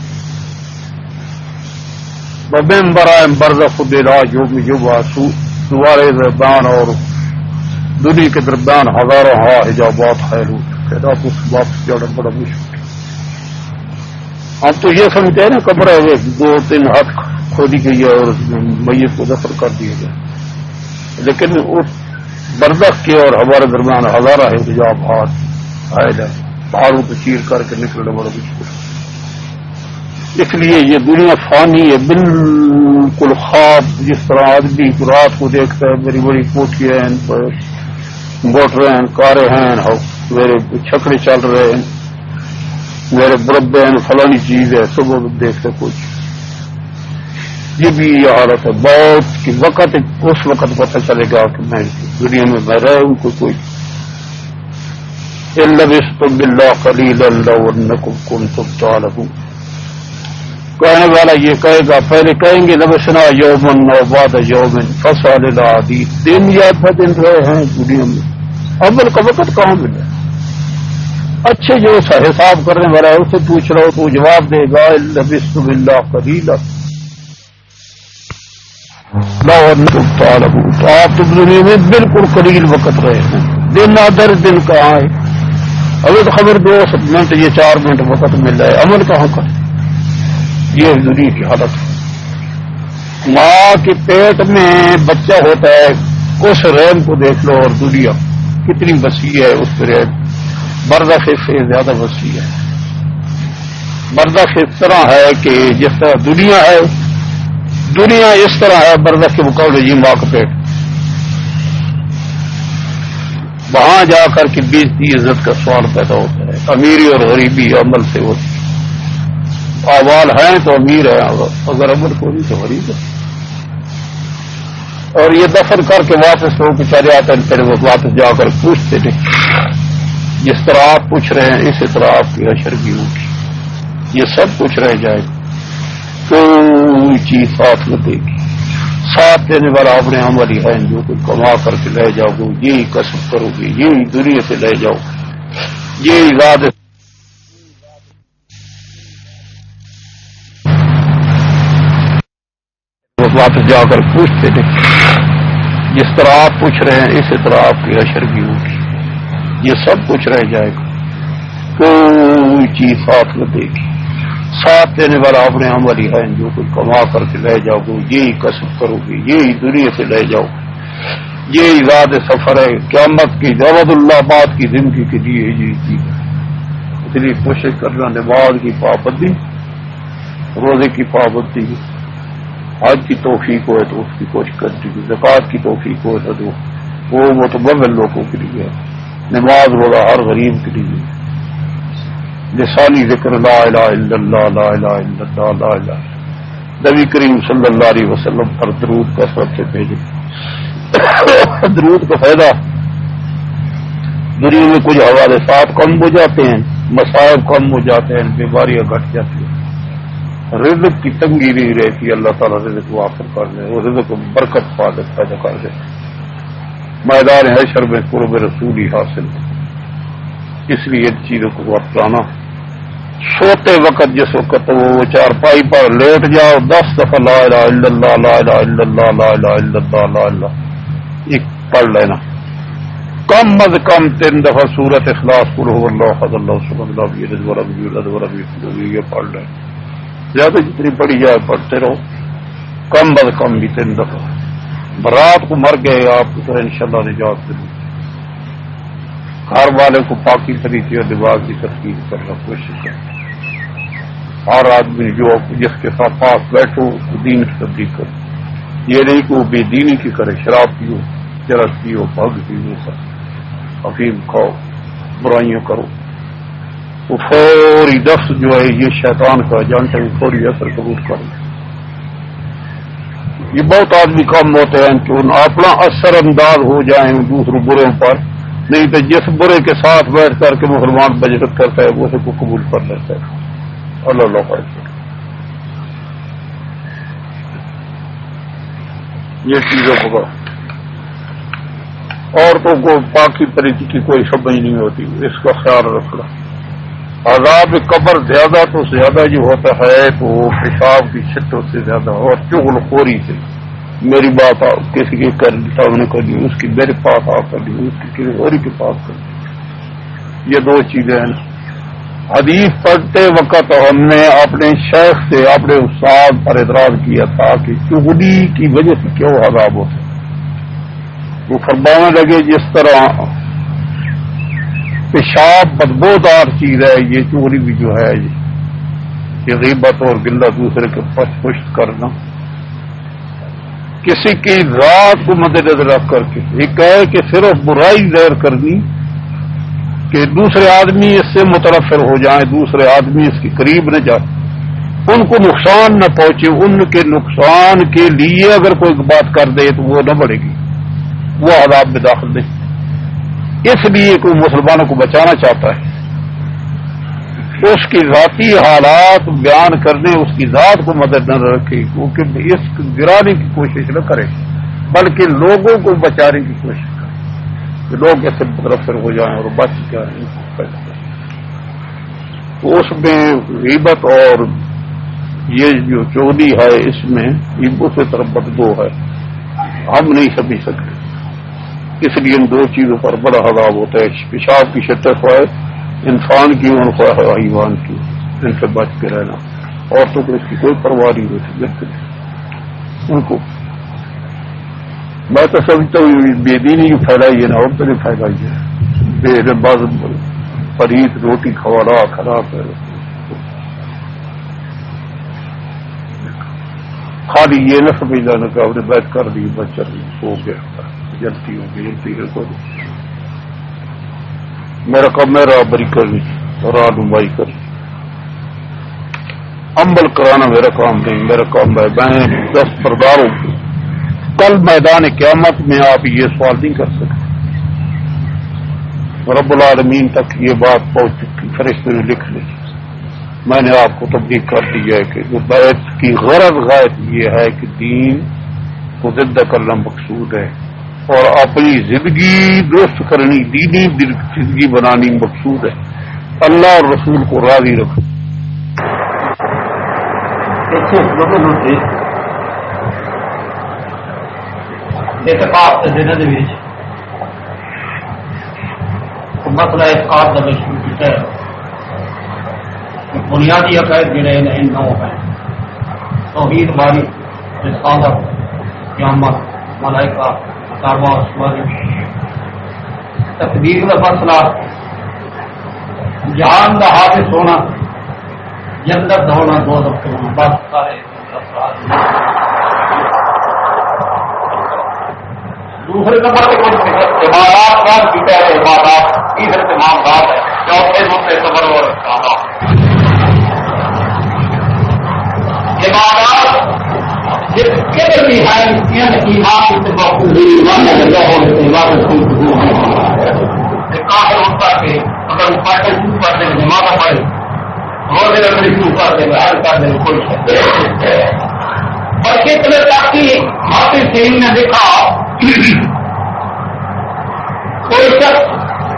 ومن ورائہم برزخ الی یوم یبعثون، دوارے درمیان اور دنیا کے درمیان ہزاروں ہاں حجابات خیر ہو چکے ہیں. اب اس واپس جانا بڑا مشکل. ہم تو یہ سمجھتے ہیں نا کمرے ہوئے دو تین ہاتھ کھودی گئی ہے اور میت کو دفن کر دیا گیا، لیکن اس برزخ کے اور ہمارے درمیان ہزارہ حجاب ہاتھ آئے جائے، پہاڑوں کو چیر کر کے نکلنا بڑا مشکل. اس لیے یہ دنیا فانی ہے بالکل خواب. جس طرح آدمی رات کو دیکھتا ہے میری بڑی کوٹیاں ہیں، موٹر ہیں، کاریں ہیں، میرے چھکڑے چل رہے ہیں، میرے مربع ہیں، فلانی چیز ہے، صبح دیکھتے کچھ. یہ بھی یہ حالت ہے. موت کی وقت اس وقت پتہ چلے گا کہ میں دنیا میں میں رہا ہوں کوئی کوئی ان لبثتم باللہ قلیلا لو انکم کنتم تعلمون. کہنے والا یہ کہے گا، پہلے کہیں گے لبثنا یومن و بعد یومن فسأل العادین، دن یا دن رہے ہیں دنیا میں، اول کا وقت کہاں ملا. اچھے جو حساب کرنے والا ہے اسے پوچھ رہا ہو تو جواب دے گا ان لبثتم باللہ قلیلا لو انکم تعلمون. تو آپ تو دنیا میں بالکل قلیل وقت رہے ہیں، دن آدھر دن کہاں ہے. ابھی تو خبر دو منٹ یہ چار منٹ وقت مل رہا ہے، عمل کہاں کر. یہ دنیا کی حالت ہے. ماں کے پیٹ میں بچہ ہوتا ہے، اس رحم کو دیکھ لو، اور دنیا کتنی وسیع ہے، اس رحم برزخ سے زیادہ وسیع ہے. برزخ اس طرح ہے کہ جس طرح دنیا ہے، دنیا اس طرح ہے برزخ کے مقابلے جی ماں کا پیٹ. وہاں جا کر کے بیچتی عزت کا سوال پیدا ہوتا ہے. امیری اور غریبی عمل سے ہوتی ہے. اعمال ہیں تو امیر ہے، اگر عمل کو نہیں تو غریب ہے. اور یہ دفن کر کے واپس لوگ چلے آتے ہیں، پھر وہ واپس جا کر پوچھتے تھے. جس طرح آپ پوچھ رہے ہیں اسی طرح آپ کی حشر بھی ہوگی. یہ سب کچھ رہ جائے گا، کوئی چیز ساتھ نہ دے گی. ساتھ دینے والا اپنے عمل ہی ہے جو کچھ کما کر کے لے جاؤ گے، یہی کسب کرو گے، یہی دنیا سے لے جاؤ گے، یہی زیادہ واپس جا کر پوچھتے تھے. جس طرح آپ پوچھ رہے ہیں اسی طرح آپ کی حشر بھی ہوگی. یہ سب کچھ رہ جائے گا، کوئی چیز ساتھ نہ دے گی. ساتھ دینے والا اپنے عمل ہی ہے جو کچھ کما کر کے لے جاؤ گے، یہی کسب کرو گے، یہی دنیا سے لے جاؤ گے. یہی زیادہ سفر ہے قیامت کی عبد اللہ باد کی زندگی کے لیے یہ چیز ہے. اس لیے کوشش کرنا، نماز کی پابندی، روزے کی پابندی، حج کی توفیق ہوئے تو اس کی کوشش کرتی ہے، زکوٰۃ کی توفیق ہوئے تو وہ متبول لوگوں کے لیے ہے. نماز روزہ ہر غریب کے لیے. لسانی ذکر لا الہ الا اللہ، لا الہ الا اللہ، لا الہ. نبی کریم صلی اللہ علیہ وسلم پر درود کا سب سے بھیجے. درود کا فائدہ دنیا میں کچھ حوادثات کم ہو جاتے ہیں، مصائب کم ہو جاتے ہیں، بیماریاں گھٹ جاتی ہیں، رزق کی تنگی نہیں رہتی. اللہ تعالیٰ رزق واپس کر دے، وہ رزق کو برکت پا پیدا کر دے. میدان حشر میں قرب رسول ہی حاصل. اس لیے ان چیزوں کو اپنانا. سوتے وقت جس وقت وہ چارپائی پر لیٹ جاؤ، دس دفعہ لا الہ الا اللہ، لا الہ الا اللہ، لا الہ الا اللہ، لا الہ ایک پڑھ لینا. کم از کم تین دفعہ سورت اخلاص قل هو اللہ احد اللہ الصمد لم یلد ولم یولد ولم یکن له یہ پڑھ لیں. زیادہ جتنی پڑھی جائے پڑھتے رہو، کم از کم بھی تین دفعہ. رات کو مر گئے آپ کو تو انشاءاللہ نجات ملے. گھر والے کو پاکی طریقے اور دماغ کی تسکین کرنا کوشش کریں. ہر آدمی جو جس کے ساتھ پاس بیٹھو اس کو دین کی تبلیغ کرو. یہ نہیں کہ وہ بے دینی کی کرے، شراب پیو، چرس پیو، بھگ پیو، افیم کھاؤ، برائیاں کرو. وہ فوری دفع جو ہے یہ شیطان کا جانتے ہیں، فوری اثر قبول کرو. یہ بہت آدمی کم ہوتے ہیں کہ ان اپنا اثر انداز ہو جائیں دوسروں بروں پر. نہیں تو جس برے کے ساتھ بیٹھ کر کے مسلمان بجرت کرتا ہے وہ اسے کو قبول کر لیتا ہے. اللہ اللہ خیر. یہ چیزوں کو عورتوں کو پاکی طریقے کی کوئی سمجھ نہیں ہوتی، اس کا خیال رکھنا. عذاب قبر زیادہ تو زیادہ جو ہوتا ہے تو پیشاب کی شدت سے زیادہ اور چغل خوری سے. میری بات کسی کے کر سامنے کر دی، اس کی میرے پاس آ کر دی، اس کی کسی اور کے پاس کر دی. یہ دو چیزیں ہیں. حدیث پڑھتے وقت ہم نے اپنے شیخ سے، اپنے استاد پر اعتراض کیا تھا کہ چغلی کی وجہ سے کیوں عذاب ہوتا ہے. وہ فرمانے لگے جس طرح پیشاب بدبودار چیز ہے، یہ چغلی بھی جو ہے یہ غیبت اور گلہ دوسرے کے پس پشت کرنا، کسی کی ذات کو مد نظر رکھ کر کے. ایک ہے کہ صرف برائی ظاہر کرنی کہ دوسرے آدمی اس سے متنفر ہو جائیں، دوسرے آدمی اس کے قریب نہ جائے، ان کو نقصان نہ پہنچے. ان کے نقصان کے لیے اگر کوئی بات کر دے تو وہ نہ بڑھے گی، وہ عذاب میں داخل نہیں. اس لیے کوئی مسلمانوں کو بچانا چاہتا ہے اس کی ذاتی حالات بیان کرنے، اس کی ذات کو مدد نہ رکھے، کیونکہ اس کو گرانے کی کوشش نہ کرے بلکہ لوگوں کو بچانے کی کوشش کرے کہ لوگ ایسے متاثر ہو جائیں اور بچ جائیں. اس میں غیبت اور یہ جو چغلی ہے اس میں ایبو سے طرف بدبو ہے، ہم نہیں سمجھ سکتے. اس لیے ان دو چیزوں پر بڑا عذاب ہوتا ہے. پیشاب کی شدت ہے انسان کی، ان کو حیوان کی، ان سے بچ کے رہنا. عورتوں کو اس کی کوئی پرواہ نہیں ہوتی. بالکل ان کو میں تو سمجھتا ہوں بے دینی جو پھیلائی ہے نا عورتوں نے پھیلائی ہے. بے باز پریت روٹی کھوانا خراب ہے. خالی یہ نہ سمجھ لینا کہ آپ نے بیعت کر دی بس چل ہو گیا جلتی ہو گئی جلتی ہے کوئی میرا کام میرا بری کرنی رہنمائی کرنی عمل کرانا میرا کام نہیں میرا کام ہے میں دست بردار ہوں کل میدان قیامت میں آپ یہ سوال نہیں کر سکتے رب العالمین تک یہ بات پہنچ چکی فرشتے نے لکھ لی میں نے آپ کو تبلیغ کر دی ہے کہ جو بیعت کی غرض غائب یہ ہے کہ دین کو زندہ کرنا مقصود ہے اور اپنی زندگی درست کرنی دینی زندگی بنانی مقصود ہے اللہ اور رسول کو راضی رکھنا مسئلہ اعتقاد کا شروع ہے بنیادی عقائد جڑے ان نو ہیں توحید باری رسالت قیامت ملائکہ کتاباں سواری تقدیر کا مسئلہ جہان کا حادث ہونا جنت ہونا دو دفتر ہونا بس سارے دوسرے نمبر پہ کچھ عبادات کا ذکر ہے عبادات تیسرے تمام بات ہے چوتھے نمبر صبر اور عبادات جس کے بھی ہے ایمان سے بخوبی ایمان لگا ہونے سے ایمان کافر ہوتا کہ اگر وہ پاٹل شروع کر دیں نمازہ پڑھے روزے رکھنے شروع کر دیں ہر کر دیں کوئی اور کتنے تک کی حافظ سین نے دیکھا کوئی شخص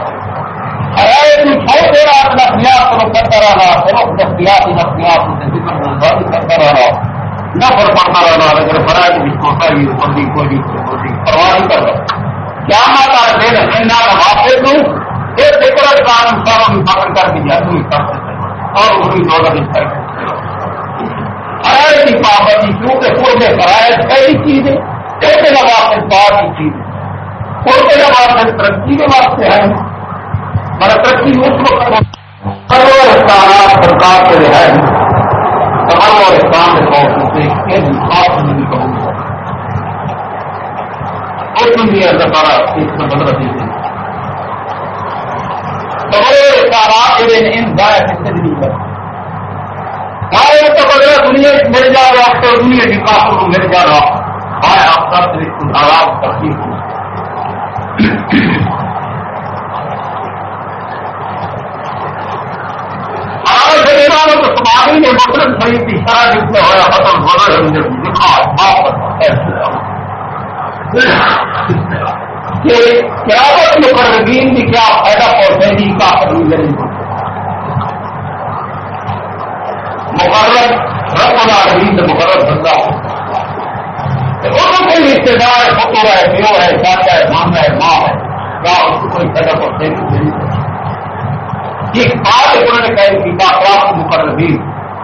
چھوٹے رات نفیات کو کرتا رہا صرف نفیات ہی نفیات سے ذکر بند کرتا رہا نفر پڑتا رہا اگر فرائض بھی چھوٹا ہی بندی کوئی پرواہ نہیں کرتا کیا ماتا ہے دن واپس دوں ایک ذکر کام ساروں میں پکڑ کر کے جاتو ہی کر سکتے اور اس کی دولت کر فرائض کی پابندی کیونکہ پورے فرائض کئی چیز ہے ایسے واپس بات کی چیز ہے پورے واپس ترقی کے واسطے ہے پر ترقی اس وقت سرکار کے رہائش تمام اور اسلام کے طور سے خاص زندگی قبول ہو اس میں بھی اللہ تعالیٰ اس میں بدل رہی ہے ان ضائع سے نہیں کرتے ہمارے تو بدلا دنیا مل جا رہا تو دنیا کی کافر کو مل جا رہا ہائے آپ سب آرام ترقی ہو تو سماجی نے مطلب صحیح تھی سارا جس میں ہوا ختم ہونا کہ قیامت مقربین کی کیا فائدہ پہنچے گی کا مقرر رب العالمین سے مقرر بندہ ہو ان کوئی رشتے دار پتو ہے پیو ہے چاچا ہے ماما ہے ماں ہے کیا اس کو کوئی فائدہ پہنچے گی ایک بات انہوں نے کہی تھی باقاعدہ مقربین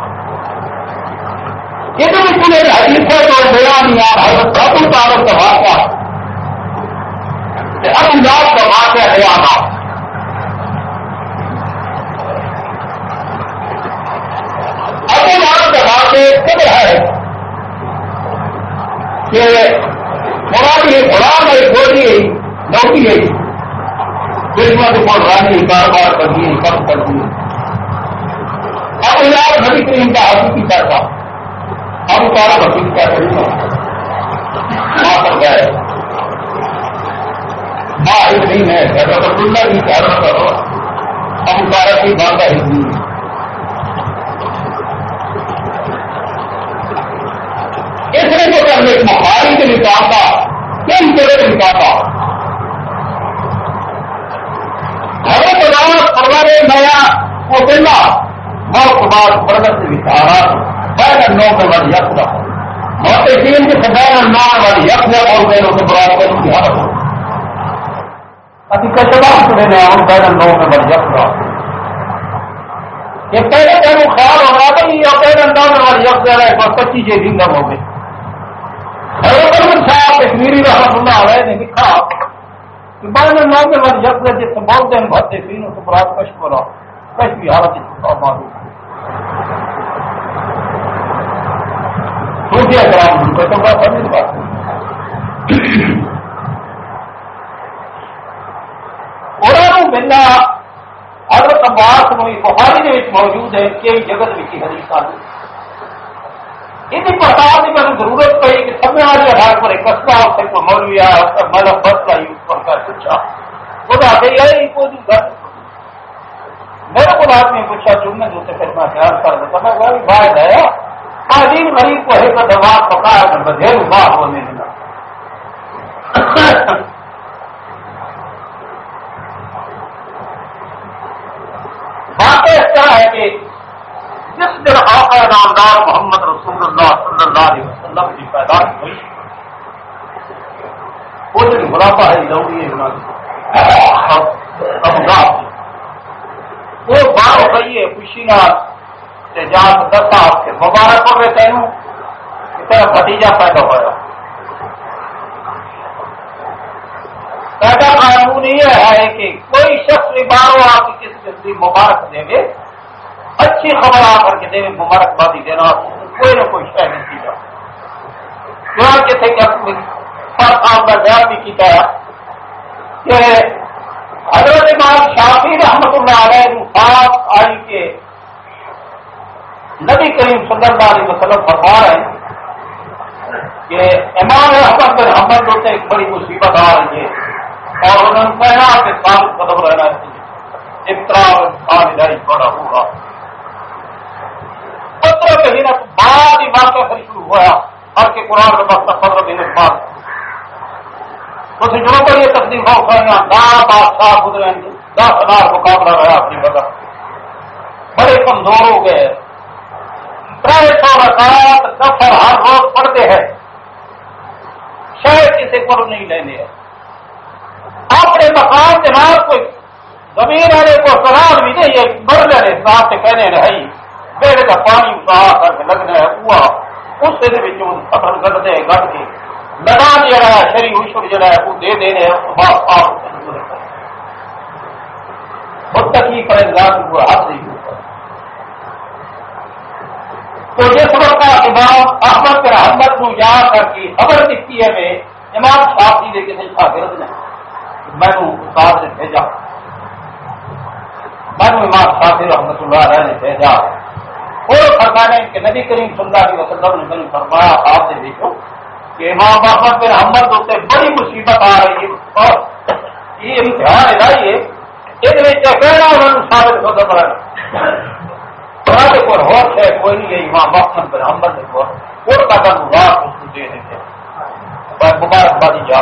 یہ تو پورے حدیث ہے تو بیان یار حضرت رسول تعلق کا واقعہ اب انجاب کا واقعہ ہے آنا اب انجاب کا واقعہ کب ہے کہ مرادی غلام ہے گولی نوکری ہے رانی کاروبار کر دیے کم کر دیے اب یار نبی کریم کا حقیقی کیا تھا اب سارا حقیقی کیا کروں وہاں پر گئے ماں ایک نہیں ہے حضرت اللہ بھی کہہ رہا کرو اب سارا کی بات ہے اس نے جو کرنے مخاری کے نکال تھا کن جگہ نکالتا پروارے نیا وہ بلا بہت بعد پرگت سے وچارا بین نو میں والی یقا بہت دین کے سدائے نام والی یقا اور میرے کو برابر کی حالت ہو ابھی کچرا سنے میں آؤں بین نو میں والی یقا یہ پہلے تیرو خیال ہو رہا تھا یہ بین نو میں والی یقا ہے بس پچیس جی زندہ ہو گئے صاحب کشمیری رحمت اللہ علیہ نے لکھا بین اللہ کے بعد جب سے جس بہت دن بھرتے تین اس برات کش بولا کش بھی حالت معلوم تو مجھے احترام ان کو تمہارا سمجھ بات قرآن ملنا حضرت عباس میں بخاری کے موجود ہے کئی جگت کی حدیث آ یہ پڑتال کی مجھے ضرورت پڑی کہ سب والی آدھار پر ایک قصبہ سے کوئی مولوی آیا اس کا مطلب بس کا یوز پڑھ کر پوچھا وہ تو آگے آئی کوئی گھر میرے کو رات میں پوچھا چننے دوسرے پھر میں خیال کر دیتا میں وہی باہر آیا تعلیم غریب کو ہے کا دماغ پکایا تو بدھیر بات ہونے لگا بات اس طرح ہے کہ جس دن آقا نامدار محمد رسول اللہ صلی اللہ علیہ وسلم کی پیدائش ہوئی وہ دن خلافہ ہے ضروری ہے وہ بار ہو گئی ہے خوشی سے جان دس آپ کے مبارک ہو رہے تینوں اس طرح بھتیجا پیدا ہوا پیدا قانون یہ ہے کہ کوئی شخص بارو آپ کی کسی کسی مبارک دے گے اچھی خبر آ کر کے دے مبارکبادی دینا کوئی نہ کوئی شہ نہیں کی جا کسی کام کا بیان بھی کیا کہ حضرت امام شافعی رحمۃ اللہ علیہ بات آئی کہ نبی کریم صلی اللہ علیہ وسلم فرما رہے ہیں کہ امام احمد بن حنبل ہوتے ایک بڑی مصیبت آ رہی ہے اور انہوں نے کہا کہ ثابت قدم رہنا چاہیے افطار بڑا ہوگا پتر کہیں نہ بعد ہی واقعہ پھر شروع ہوا اور کہ قرآن کے پاس پندرہ دن کے بعد اسے جو پر یہ تقدیم ہو کرنا دار بادشاہ گزرے دس ہزار مقابلہ رہا اپنی وجہ بڑے کمزور ہو گئے تر سو رکعت سفر ہر روز پڑھتے ہیں شاید کسی پر نہیں لینے اپنے مقام کے نام کوئی زمین والے کو سلام بھی نہیں ہے بڑھ لینے صاحب سے کہنے نہیں بیڑے کا پانی اتار کر کے لگنا ہے ہوا اس سے بھی فصل گڑتے گڑ کے لگا دیا رہا ہے شری اشر جڑا ہے وہ دے دینے خود تکلیف ہے ہوا ہاتھ نہیں ہوتا تو جس وقت امام احمد بن حنبل کو جا کر کی خبر دکھتی ہے میں امام شافعی دے کسی شاگرد نے میں نے استاد نے بھیجا میں نے امام شافعی رحمۃ اللہ علیہ نے بھیجا اور فرمانے کہ نبی کریم صلی اللہ علیہ وسلم نے میں نے فرمایا آپ نے دیکھو کہ امام احمد بن حنبل ہوتے بڑی مصیبت آ رہی ہے اور یہ امتحان ہے یہ کہنا انہوں نے ثابت ہوتا پڑا تھوڑا کوئی ہوش ہے کوئی نہیں ہے امام احمد بن حنبل نے اور کا کر رات اس کو دے دیتے مبارکبادی جا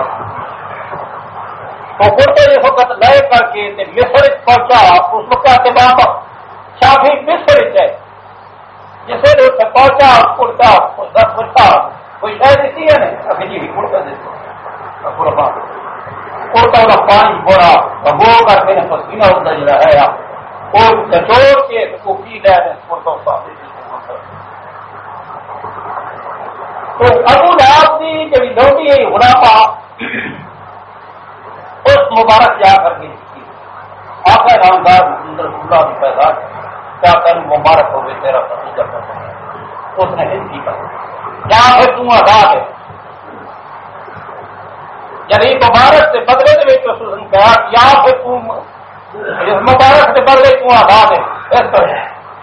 تو پورتے اس وقت لے کر کے مصر پہنچا اس وقت امام شافعی مصر ہے جسے پہنچا پڑتا دس پڑتا کوئی شاید اسی ہے نا ابھی جی پڑتا دیتے پڑتا ہوگا پانی بوڑا بو کر کے پسینہ ہوتا جڑا ہے اور چچوڑ کے کو پی لے پڑتا تو ابو لہب کی جب لوٹی ہے منافع اس مبارک جا کر کے آخر نامدار اندر اللہ کی پیداش کیا کر مبارک ہو گئے تیرا بھتیجا کرتا اس نے ہند کی کر کیا پھر تم آزاد ہے یعنی مبارک سے بدلے دے کہا یا پھر تم اس مبارک سے بدلے تم آزاد ہے اس طرح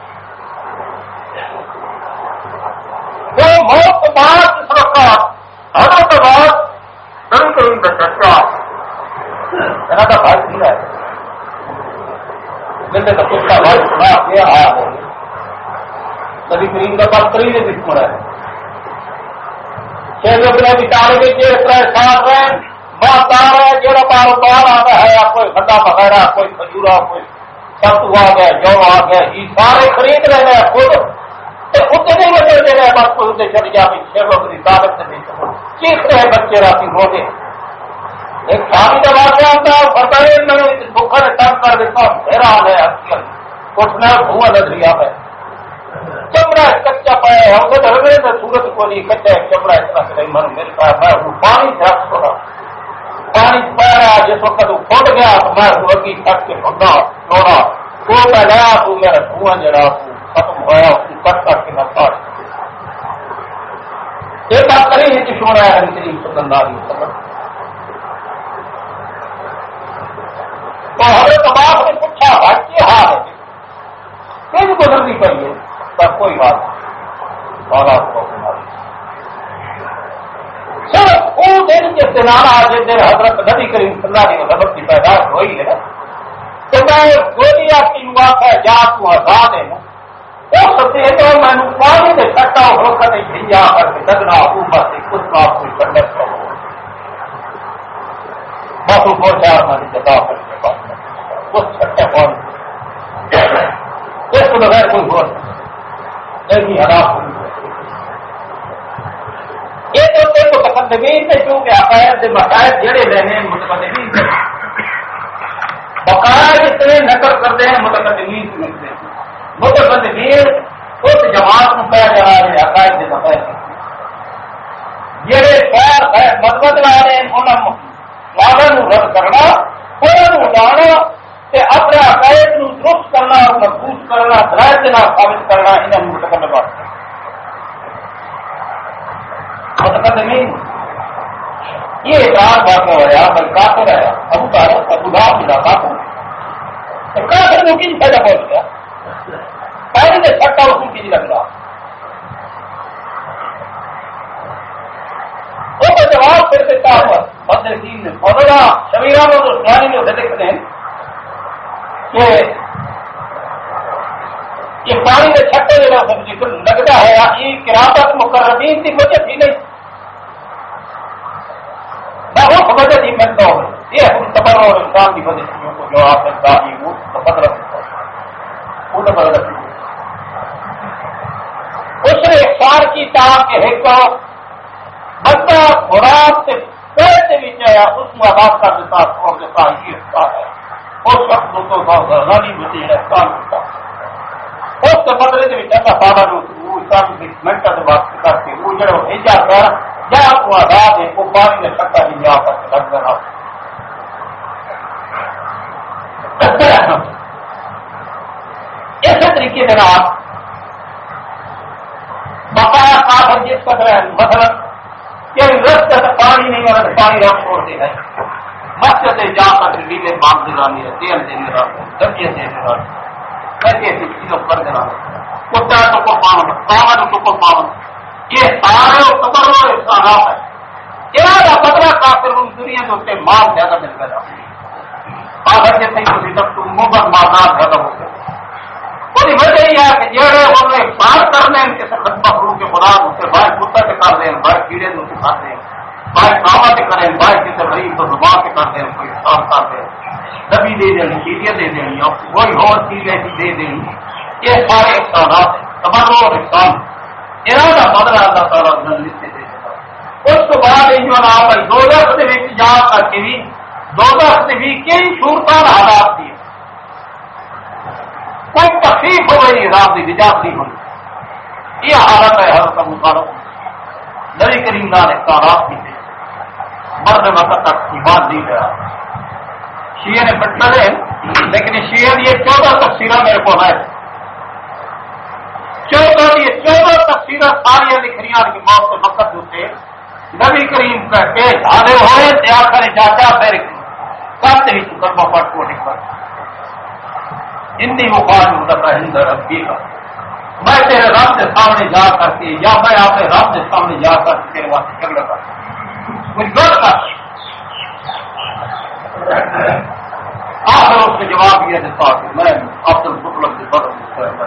وہ موت بعد اس وقت حضرت بعد نبی کریم کا چرچا کہنا تھا بھائی ٹھیک ہے میں نے تو کتا بھائی سنا کیا آیا ہو نبی کریم کا پاس تری نے دکھ ہے شہر اپنے بچارے کے جی اس طرح ساتھ رہے بات آ رہا ہے جڑا کاروبار آ رہا ہے کوئی کھڈا وغیرہ کوئی کھجورا کوئی ستو آ گیا جو آ گیا یہ سارے خرید رہے ہیں خود اتنے بچے دے رہے بس کوئی اتنے چڑھ گیا شہروں کی طاقت سے نہیں چیخ رہے بچے راتی رو گے ایک شادی کا واقعہ ہوتا ہے بتائیے میں بخر تنگ کر دیتا ہوں میرا حال ہے اصل اٹھنا دھواں نظریا ہے چمڑا کچا پایا ہے اسے ڈھلنے میں سورت کو نہیں کچا چمڑا اتنا سے من میرے پاس میں ہوں پانی سے چھوڑا پانی پہ رہا جس وقت وہ پھٹ گیا تو میں لڑکی کٹ کے پھٹا چھوڑا وہ میں گیا تو میرا دھواں جڑا ختم ہوا کٹ کٹ کے میں کاٹ ایک بات کریں یہ کہ شور ہے کریم صلی اللہ علیہ وسلم تو حضرت عباس نے پوچھا بھائی کیا حال ہے تیز گزرنی چاہیے پر کوئی بات نہیں حالات کو صرف وہ دن کے دلانا جس دن حضرت نبی کریم صلی اللہ علیہ وسلم کی پیدائش ہوئی ہے نا تو میں گولی آپ کی بات ہے جا تو آزاد ہے نا وہ سکتے تو میں نے پانی میں چھٹا ہو کر بھیا کر کے لگنا اوپر سے کچھ بات کوئی کنڈکٹ کرو بس وہ بہت چار ہماری جگہ کر کے بات کچھ چھٹے کون اس کو بغیر کوئی ہو نہیں ہلاک ہوئی یہ تو دیکھو متقدمین سے چونکہ عقائد مسائل جڑے رہے ہیں متقدمین سے بقایا جتنے نقل کرتے ہیں متقدمین سے ملتے ہیں متقدمین اس جماعت میں پایا جا رہا ہے عقائد کے مسائل جڑے خیر ہے مذہب والے انہوں نے رد کرنا انہوں لانا اپنے عقائد کو درست کرنا اور محفوظ کرنا درائد دینا ثابت کرنا انہیں متقدمات متقدمین یہ اعتراض واقع ہو رہا بل کافر ہے ابو طالب ابو لہب ملا کافر کافر کو کن پیدا پہنچ گیا پہلے سے چھٹا اس کی لگ رہا وہ تو جواب پھر دیتا ہوا بدل تین نے مولانا شبیرہ کو تو سیانی میں اسے لکھتے ہیں کہ یہ پانی میں چھٹے جگہ سے لگتا ہے یہ قرابت مقربین کی وجہ تھی نہیں میں وہ سمجھے تھی میں تو یہ صبر اور انسان کی وجہ سے جو آپ نے کہا وہ تو بدل وہ تو بدل اس نے اختیار کی کہا کہ ایک بندہ خوراک سے پیسے بھی چاہیا اس میں آباد کا دیتا چھوڑ دیتا یہ حصہ ہے اور شخص تو رانی بچی ہے احسان ہوتا اس کے بدلے کے اللہ تعالیٰ نے وہ انسان کی منٹ سے بات کر کے وہ جو بھیجا کر یا وہ آزاد ہے وہ پانی میں چکا ہی جا کر لگ رہا اسی طریقے سے آپ بقایا کافر جس قدر ہے مثلا کہ رستے سے پانی نہیں آ رہا پانی رکھ چھوڑتے ہیں مسجد سے جا کر نیلے باغ دلانی ہے تیل دینے رہا درجے دینے رہا کیسے ایسی چیزوں کر دینا کتا تو کو پاون پاون تو کو پاون یہ سارے قبر اور احسانات ہے ارادہ بدلا کافر ان دنیا کے اتنے مال زیادہ مل گیا آخر کے صحیح اسی تک تم محبت مالات زیادہ ہو گئے وہی وجہ یہ ہے کہ جڑے انہوں نے احسان کرنے ان کے سخت مخلوق کے خدا ان سے باہر کتا سے کر دیں باہر کیڑے ان سے کھاتے ہیں باہر کاما سے کریں باہر کسی غریب کو زبان سے کر دیں کوئی احسان کر دیں دبی دے دینی چیزیں دے دینی اور کوئی اور چیز ایسی دے دینی یہ سارے احسانات ہیں تبادلہ اور احسان ارادہ بدلا اللہ تعالیٰ جنت سے دے دیتا اس کو بعد جو آپ دو دس کے جا کر کے بھی دو دس سے بھی کئی صورتان حالات دیے کوئی تکلیف ہو گئی رات کی نجات نہیں ہوئی یہ حالت ہے حضرت ابو طالب نبی کریم نے اختیارات کی تھے مرد وقت تک ایمان نہیں گیا شیعہ نے پٹنا ہے لیکن شیعہ یہ چودہ تفسیریں میرے کو ہے چودہ یہ چودہ تفسیریں ساری لکھ رہی ہیں کہ موت کے وقت ہوتے نبی کریم کا کہ حاضر ہوئے تیار کرے چاچا پھر کرتے ہی چکر پٹ کو نکل ہندی مقام ہوتا ہند ربی کا میں تیرے رب کے سامنے جا کر کے یا میں آپ کے رب کے سامنے جا کر کے تیرے واسطے جھگڑا کر کچھ غلط کر آخر اس کے جواب یہ دیتا کہ میں عبد المطلب سے بدل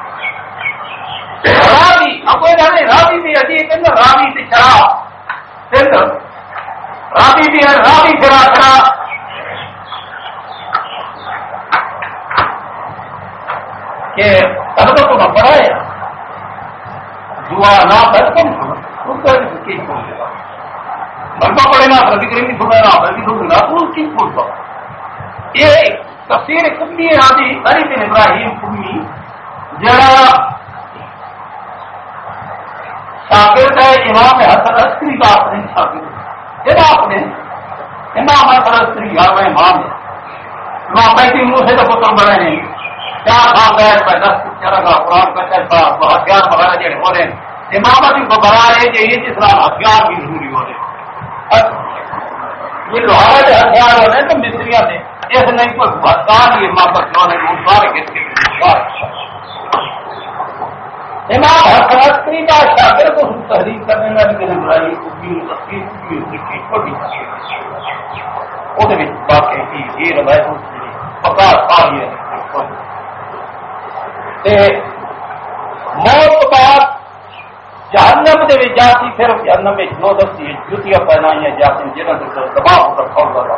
راوی اب کوئی جانے راوی بھی عجیب ہے نا راوی سے شراب راوی بھی ہے راوی سے شراب کہ طلبہ کو نہ پڑھائے دعا نہ بچپن کی کھول دے گا بلکہ پڑھے نا ربی کریم کی سنا رہا ربی کریم نہ تو اس کی کھولتا یہ تفسیر کمی آدھی علی بن ابراہیم کمی جڑا شاگرد ہے امام حسن عسکری کا آپ نے شاگرد جب آپ نے امام حسن عسکری گھر میں امام ہے امام بیٹی منہ سے تو پتر بڑے نہیں چار سال گئے میں دس چرا کا قرآن کا چلتا بہت پیار وغیرہ جڑے ہو رہے امامت ببرا ہے کہ یہ جس طرح ہتھیار بھی ضروری ہونے یہ لوہارا جو ہتھیار ہونے تو مستریاں نے اس نہیں کوئی بھتکار یہ امامت ہونے کو سارے گھر امام حسنی کا شاگرد کو تحریر کرنے میں بھی برائی واقعی کی یہ روایت پچاس سال یہ موت بعد جہنم دے جاتی پھر جہنم میں جو دستی جوتیاں پہنائی جاتی جنہوں نے دباؤ رکھا ہوگا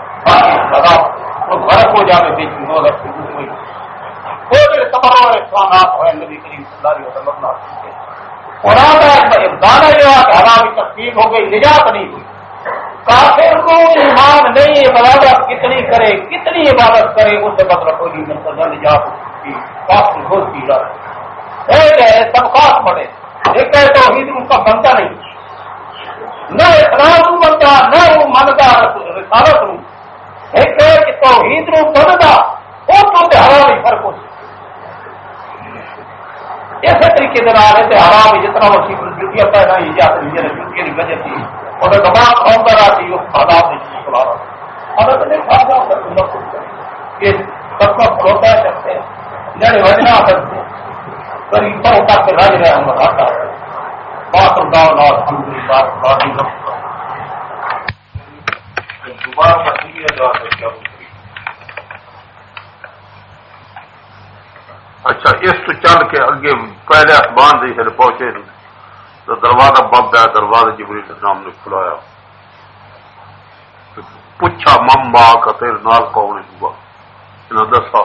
باقی غرق ہو جائے بیچ دو دستی ہوئی تمام احسانات ہوئے نبی کریم صلی اللہ علیہ وسلم قرآن کا ابدال یہ ہوا کہ حرام کی تفصیل ہو گئی نجات نہیں ہوئی کافر کو ایمان نہیں عبادت کتنی کرے کتنی عبادت کرے اس سے بدل کوئی مرتضی نجات کی کافر ہوتی رہے ایک ہے طبقات پڑے ایک ہے توحید ان کا بنتا نہیں نہ اخلاص بنتا نہ وہ منتا رسالت رو ایک ہے کہ توحید رو بنتا وہ تو حرام ہی فرق ہو اسی طریقے سے حرام جتنا وہ جتیاں پیدا ہی جاتی جتیاں کی وجہ تھی اور دماغ کھاؤں رہا تھی اس حالات میں چلا رہا حضرت نے کہا کہ سب کا کھڑوتا ہے کرتے ہیں جڑے وجنا کرتے قریب پر ہوتا کہ رج رہے ہم بتاتا ہے بات اللہ الحمد للہ دوبارہ مسئلہ جا کر اچھا اس تو چل کے اگے پہلے آسمان سے پھر پہنچے تو دروازہ بند ہے دروازہ جبریل السلام نے کھلایا پوچھا مما کا تیرے نال کون ہوا انہوں نے دسا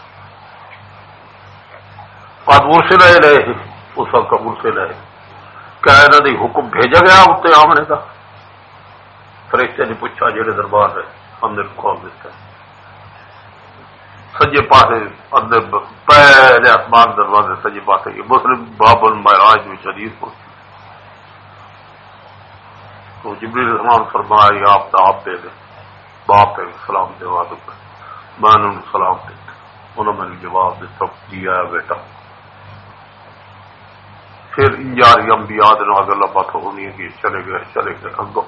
بعد وہ سے رہے رہے اس وقت قبول سے رہے کیا انہوں نے حکم بھیجا گیا اتنے آمنے کا فرشتے نے پوچھا جہے دربار ہے ہم نے کھول دیتا ہے سجے پاسے اندر پہلے آسمان دروازے سجے پاسے یہ مسلم باب المعراج میں شریف پہنچی تو جبریل الرحمان فرمایا آپ تو آپ دے دیں باپ ہے سلام دے واد میں نے انہوں سلام دے انہوں نے جواب دیتا جی آیا بیٹا پھر انجاری انبیاء دن اگر بات ہونی ہے کہ چلے گئے چلے گئے اگو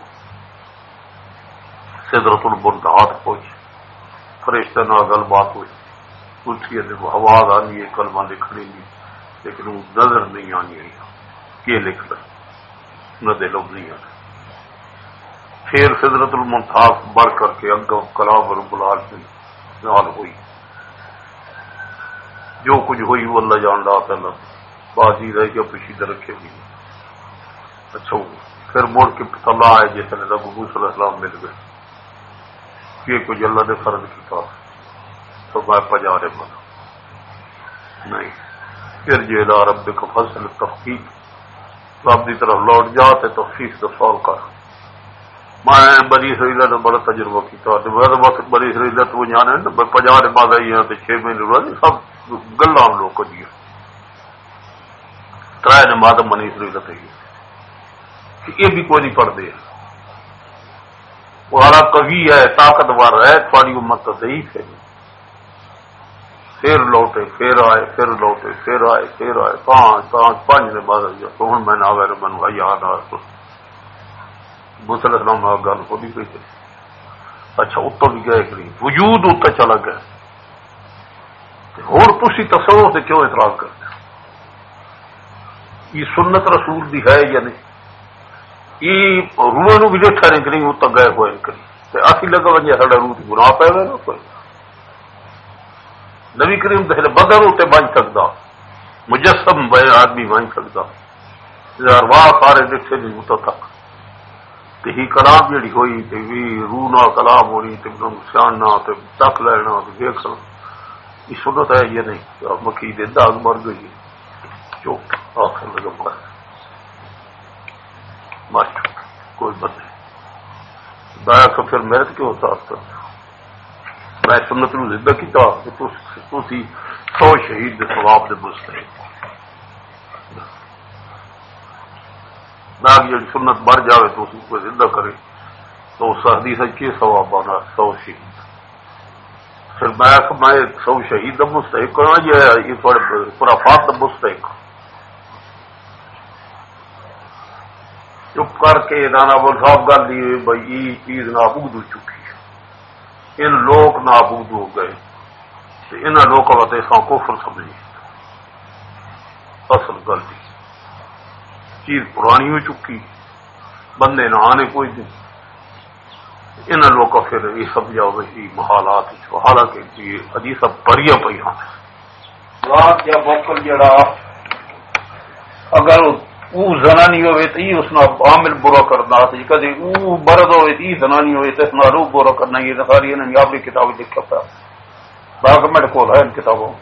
سدرۃ المنتہا پہنچے فرشتے نہ گل بات ہوئی اٹھی آواز آنی ہے کلمہ لکھنی نہیں لیکن وہ نظر نہیں آنی ہے کہ لکھ لیں نہ دے لوگ نہیں آنے پھر سدرۃ المنتہا بڑھ کر کے اگو کلام رب العالمین نال ہوئی جو کچھ ہوئی وہ اللہ جان رہا پہلا بازی رہ کے پشیدہ رکھے بھی اچھا پھر مڑ کے پتلا آئے جیسے رب موسیٰ علیہ السلام مل گئے یہ کچھ اللہ نے فرض کیا تو میں پجارے بنا نہیں پھر جیلا رب کا فصل تحقیق رب کی طرف لوٹ جا تو تفصیل سوال کر میں بنی اسرائیل نے بڑا تجربہ کیا بنی اسرائیل تو جانے پجارے بعد آئی ہیں چھ مہینے روز سب گلا ہم لوگ کو دیا ترائے نماز بنی اسرائیل تھی یہ بھی کوئی نہیں پڑھتے وہ ہرا کبھی ہے طاقتور ہے تھوڑی امت تو ضعیف ہے پھر لوٹے پھر آئے پھر لوٹے پھر آئے پھر آئے پانچ پانچ پانچ نے بعد تو ہوں میں نہ ویر من یاد آ تو مسل اسلام گل کو نہیں پی اچھا اتوں بھی گئے کہ وجود اتنے چلا گیا ہوں تھی تصور سے کیوں اعتراض کرتے یہ سنت رسول دی ہے یا نہیں یہ روح نو بھی دیکھا نہیں کہ نہیں اتنا گئے ہوئے کہیں اسی لگا بن سا روح کی گناہ پی گئے نا کوئی نبی کریم تو بدل اتنے بن سکتا مجسم بے آدمی بن سکتا واہ سارے دیکھے نہیں اتنا تک تو ہی کلام جہی ہوئی تو روح نہ کلام ہونی تو سیاحنا تو تک لینا تو دیکھنا یہ سنت ہے یہ نہیں مکھی دے داغ مر گئی جو آخر لگا مر ماسٹر کوئی بات نہیں دایا تو پھر محنت کیوں ہوتا میں سنت نو زندہ کیتا تھی سو شہید دے ثواب دے مستحق نہ جی سنت مر جائے تو اس کو زندہ کرے تو اس حدیث کی ثواب آنا سو شہید پھر میں میں سو شہید کا مستحق ہونا یہ تھوڑے خرافات کا مستحق کر کے دانا بول صاحب گل دی بھائی یہ چیز نابود ہو چکی ہے، ان لوگ نابود ہو گئے، انہوں لوگوں کا تو کفر سمجھی اصل گل دی چیز پرانی ہو چکی، بندے نہ آنے کوئی دن، ان لوگ کا پھر یہ سمجھا وہی محالات، حالانکہ یہ حدیث پڑھیا پہ ہاں رات یا بوکل جڑا اگر وہ زنانی ہوئے تو یہ اس نے عامل برا کرنا تھی، کدی وہ مرد ہوئے تو یہ زنانی ہوئے تو اس نے روح برا کرنا، یہ ساری انہوں نے اپنی کتاب لکھا پیا باقی میرے کو ہے ان کتابوں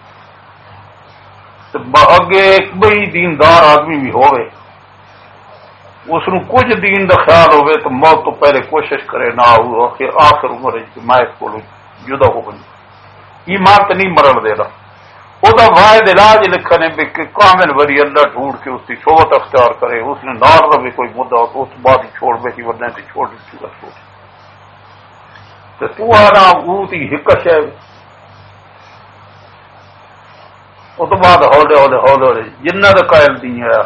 اگے ایک بڑی دیندار آدمی بھی ہوئے اس نو کچھ دین دا خیال ہوئے تو موت تو پہلے کوشش کرے نہ ہو آخر عمر میں اس کو جدا ہو گئی ایمان تو نہیں مرن دے رہا وہ واحد علاج لکھنے بھی کہ کامل وری اللہ ڈھونڈ کے اس کی صحبت اختیار کرے، اس نے نار کا بھی کوئی مدعا تو اس بعد ہی چھوڑ بیٹھی ورنہ تو چھوڑ دیتی گا چھوڑ تو تو آنا وہ تھی ہک شہ اس بعد ہولے ہولے ہولے ہولے جنہ کا قائل نہیں ہے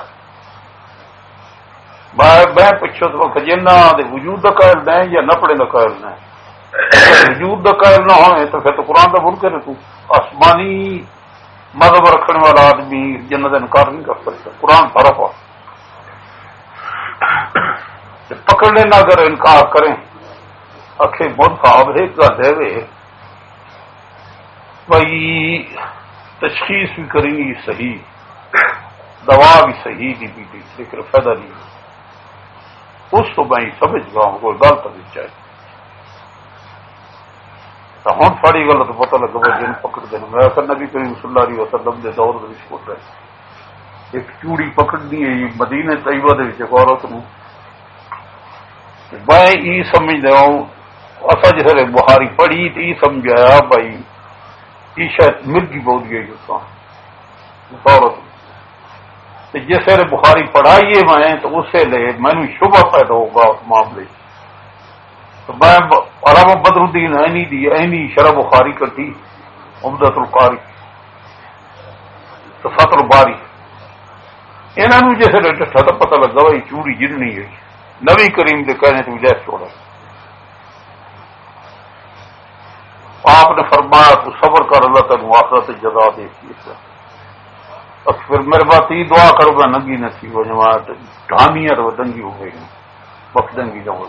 میں پوچھو تو جنہ دے وجود کا قائل نہ یا نپڑے کا قائل نہ وجود کا قائل نہ ہوئے تو پھر تو قرآن کا بول کے تو آسمانی مذہب رکھنے والا آدمی جنت کا انکار نہیں کر سکتا، قرآن طرف آ پکڑنے نہ اگر انکار کریں آخے بہت صاحب ایک گل ہے بھائی تشخیص بھی کریں گی صحیح، دوا بھی صحیح دی بھی لیکن فائدہ نہیں، اس تو میں سمجھ گا ہوں کوئی گل تو نہیں چاہیے تو ہوں ساری گل تو پتہ لگا جن پکڑ دیں میں اگر نبی کریم صلی اللہ علیہ وسلم کے دور میں چھوڑ رہے ایک چوڑی پکڑنی ہے مدینے طیبہ دے ایک عورت نو میں یہ سمجھ رہا ہوں اصا جسے بخاری پڑھی تو یہ سمجھایا بھائی یہ شاید مرگی بول گئی اس عورت جس ویلے بخاری پڑھائیے میں تو اسے لے مینو شبہ پیدا ہوگا اس معاملے تو میں علامہ بدر الدین عینی دی عینی شرح بخاری کٹی عمدۃ القاری تو فتح الباری انہوں جس ویلے ڈٹھا تو پتہ لگا بھائی چوڑی جننی ہے نبی کریم کے کہنے تو جیس چھوڑا آپ نے فرمایا تو صبر کر اللہ تین آخرت جزا دیکھی پھر میرے بات یہ دعا کرو میں ننگی نہ تھی وہ جماعت ڈھانی ہے تو دنگی ہو گئی وقت دنگی جاؤ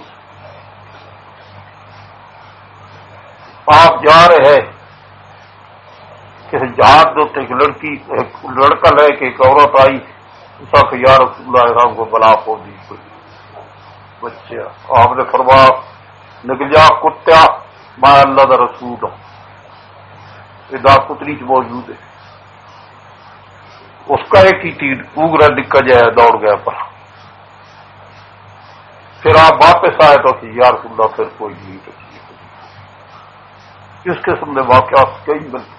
آپ جا رہے ہیں کسی جہاز دو ایک لڑکی ایک لڑکا لے کے ایک عورت آئی اس کا یا رسول اللہ رام کو بلا ہو دی کوئی بچے آپ نے فرمایا نکل جا کتیا میں اللہ کا رسول ہوں ادا پتری چ موجود ہے اس کا ایک ہی تیر اوگرا نکل جائے دوڑ گیا پر پھر آپ واپس آئے تو یا رسول اللہ پھر کوئی نہیں تو اس قسم کے واقعات کئی ملتے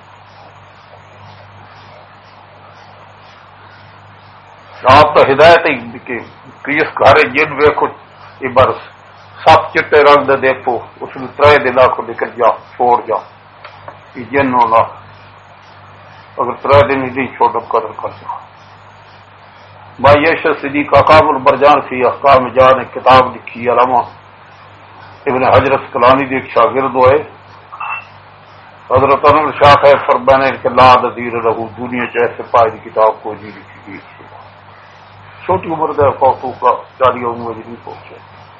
آپ تو ہدایت ہی کہ اس گھر جن ویکو یہ برس سب چٹے رنگ دے دیکھو اس میں ترے دن کو نکل جا چھوڑ جا یہ جن ہونا اگر ترے دن ہی نہیں چھوڑ قدر کر جا بھائی یشر صدیق اقام البرجان فی احکام جان ایک کتاب لکھی علامہ ابن حجر اسقلانی دی ایک شاگرد ہوئے حضرت انور شاہ ہے فرمانے کہ لا نظیر رہو دنیا چیسے پائے دی کتاب کو جی لکھی گئی چھوٹی عمر کا فوتو کا چالی عمر نہیں پہنچے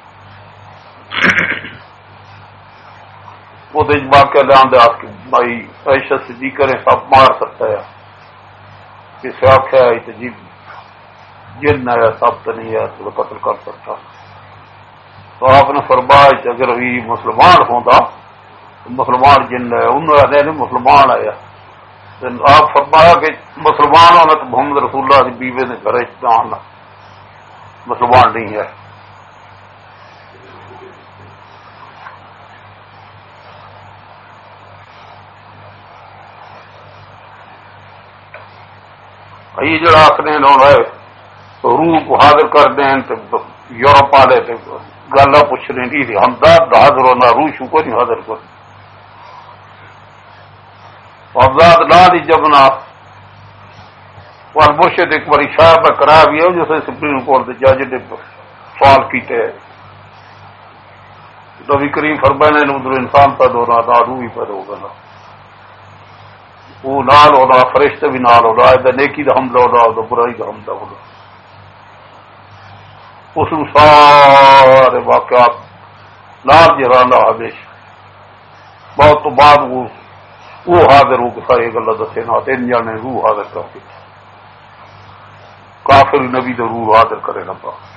وہ تو واقعہ لان دے آپ کی بھائی عائشہ صدیقہ نے سب مار سکتا ہے کسی آخیا ہے تو جی جن ہے سب تو نہیں ہے تو قتل کر سکتا تو آپ نے فرمایا کہ اگر بھی مسلمان ہوتا مسلمان جن ہے انہوں نے مسلمان آیا آپ فرمایا کہ مسلمان ہونا تو محمد رسول اللہ کی بیوے نے گھر آنا مسلمان نہیں ہے یہ جڑا آخنے ہے روح کو حاضر کر دیں تو یورپ والے گلا پوچھنے کی ہمدرد حاضر ہونا روح شو کو نہیں حاضر کر افزاد لا دی جبنا اور مرشد ایک بڑی شاہ پر کرا بھی ہے جیسے سپریم کورٹ کے جج نے سوال کیتے نبی کریم فرمانے نے ادھر انسان پیدا ہونا نہ روح ہی پیدا ہوگا وہ نال ہونا فرشتے بھی نال ہونا ادھر نیکی کا حملہ ہونا ادھر برائی کا حملہ ہونا اس سارے واقعات نال جرانا ہمیشہ بہت تو بعد وہ وہ حاضر ہو کے ساری گلا دسے نہ تین جانے روح حاضر کر کے کافر نبی تو روح حاضر کرے نہ پا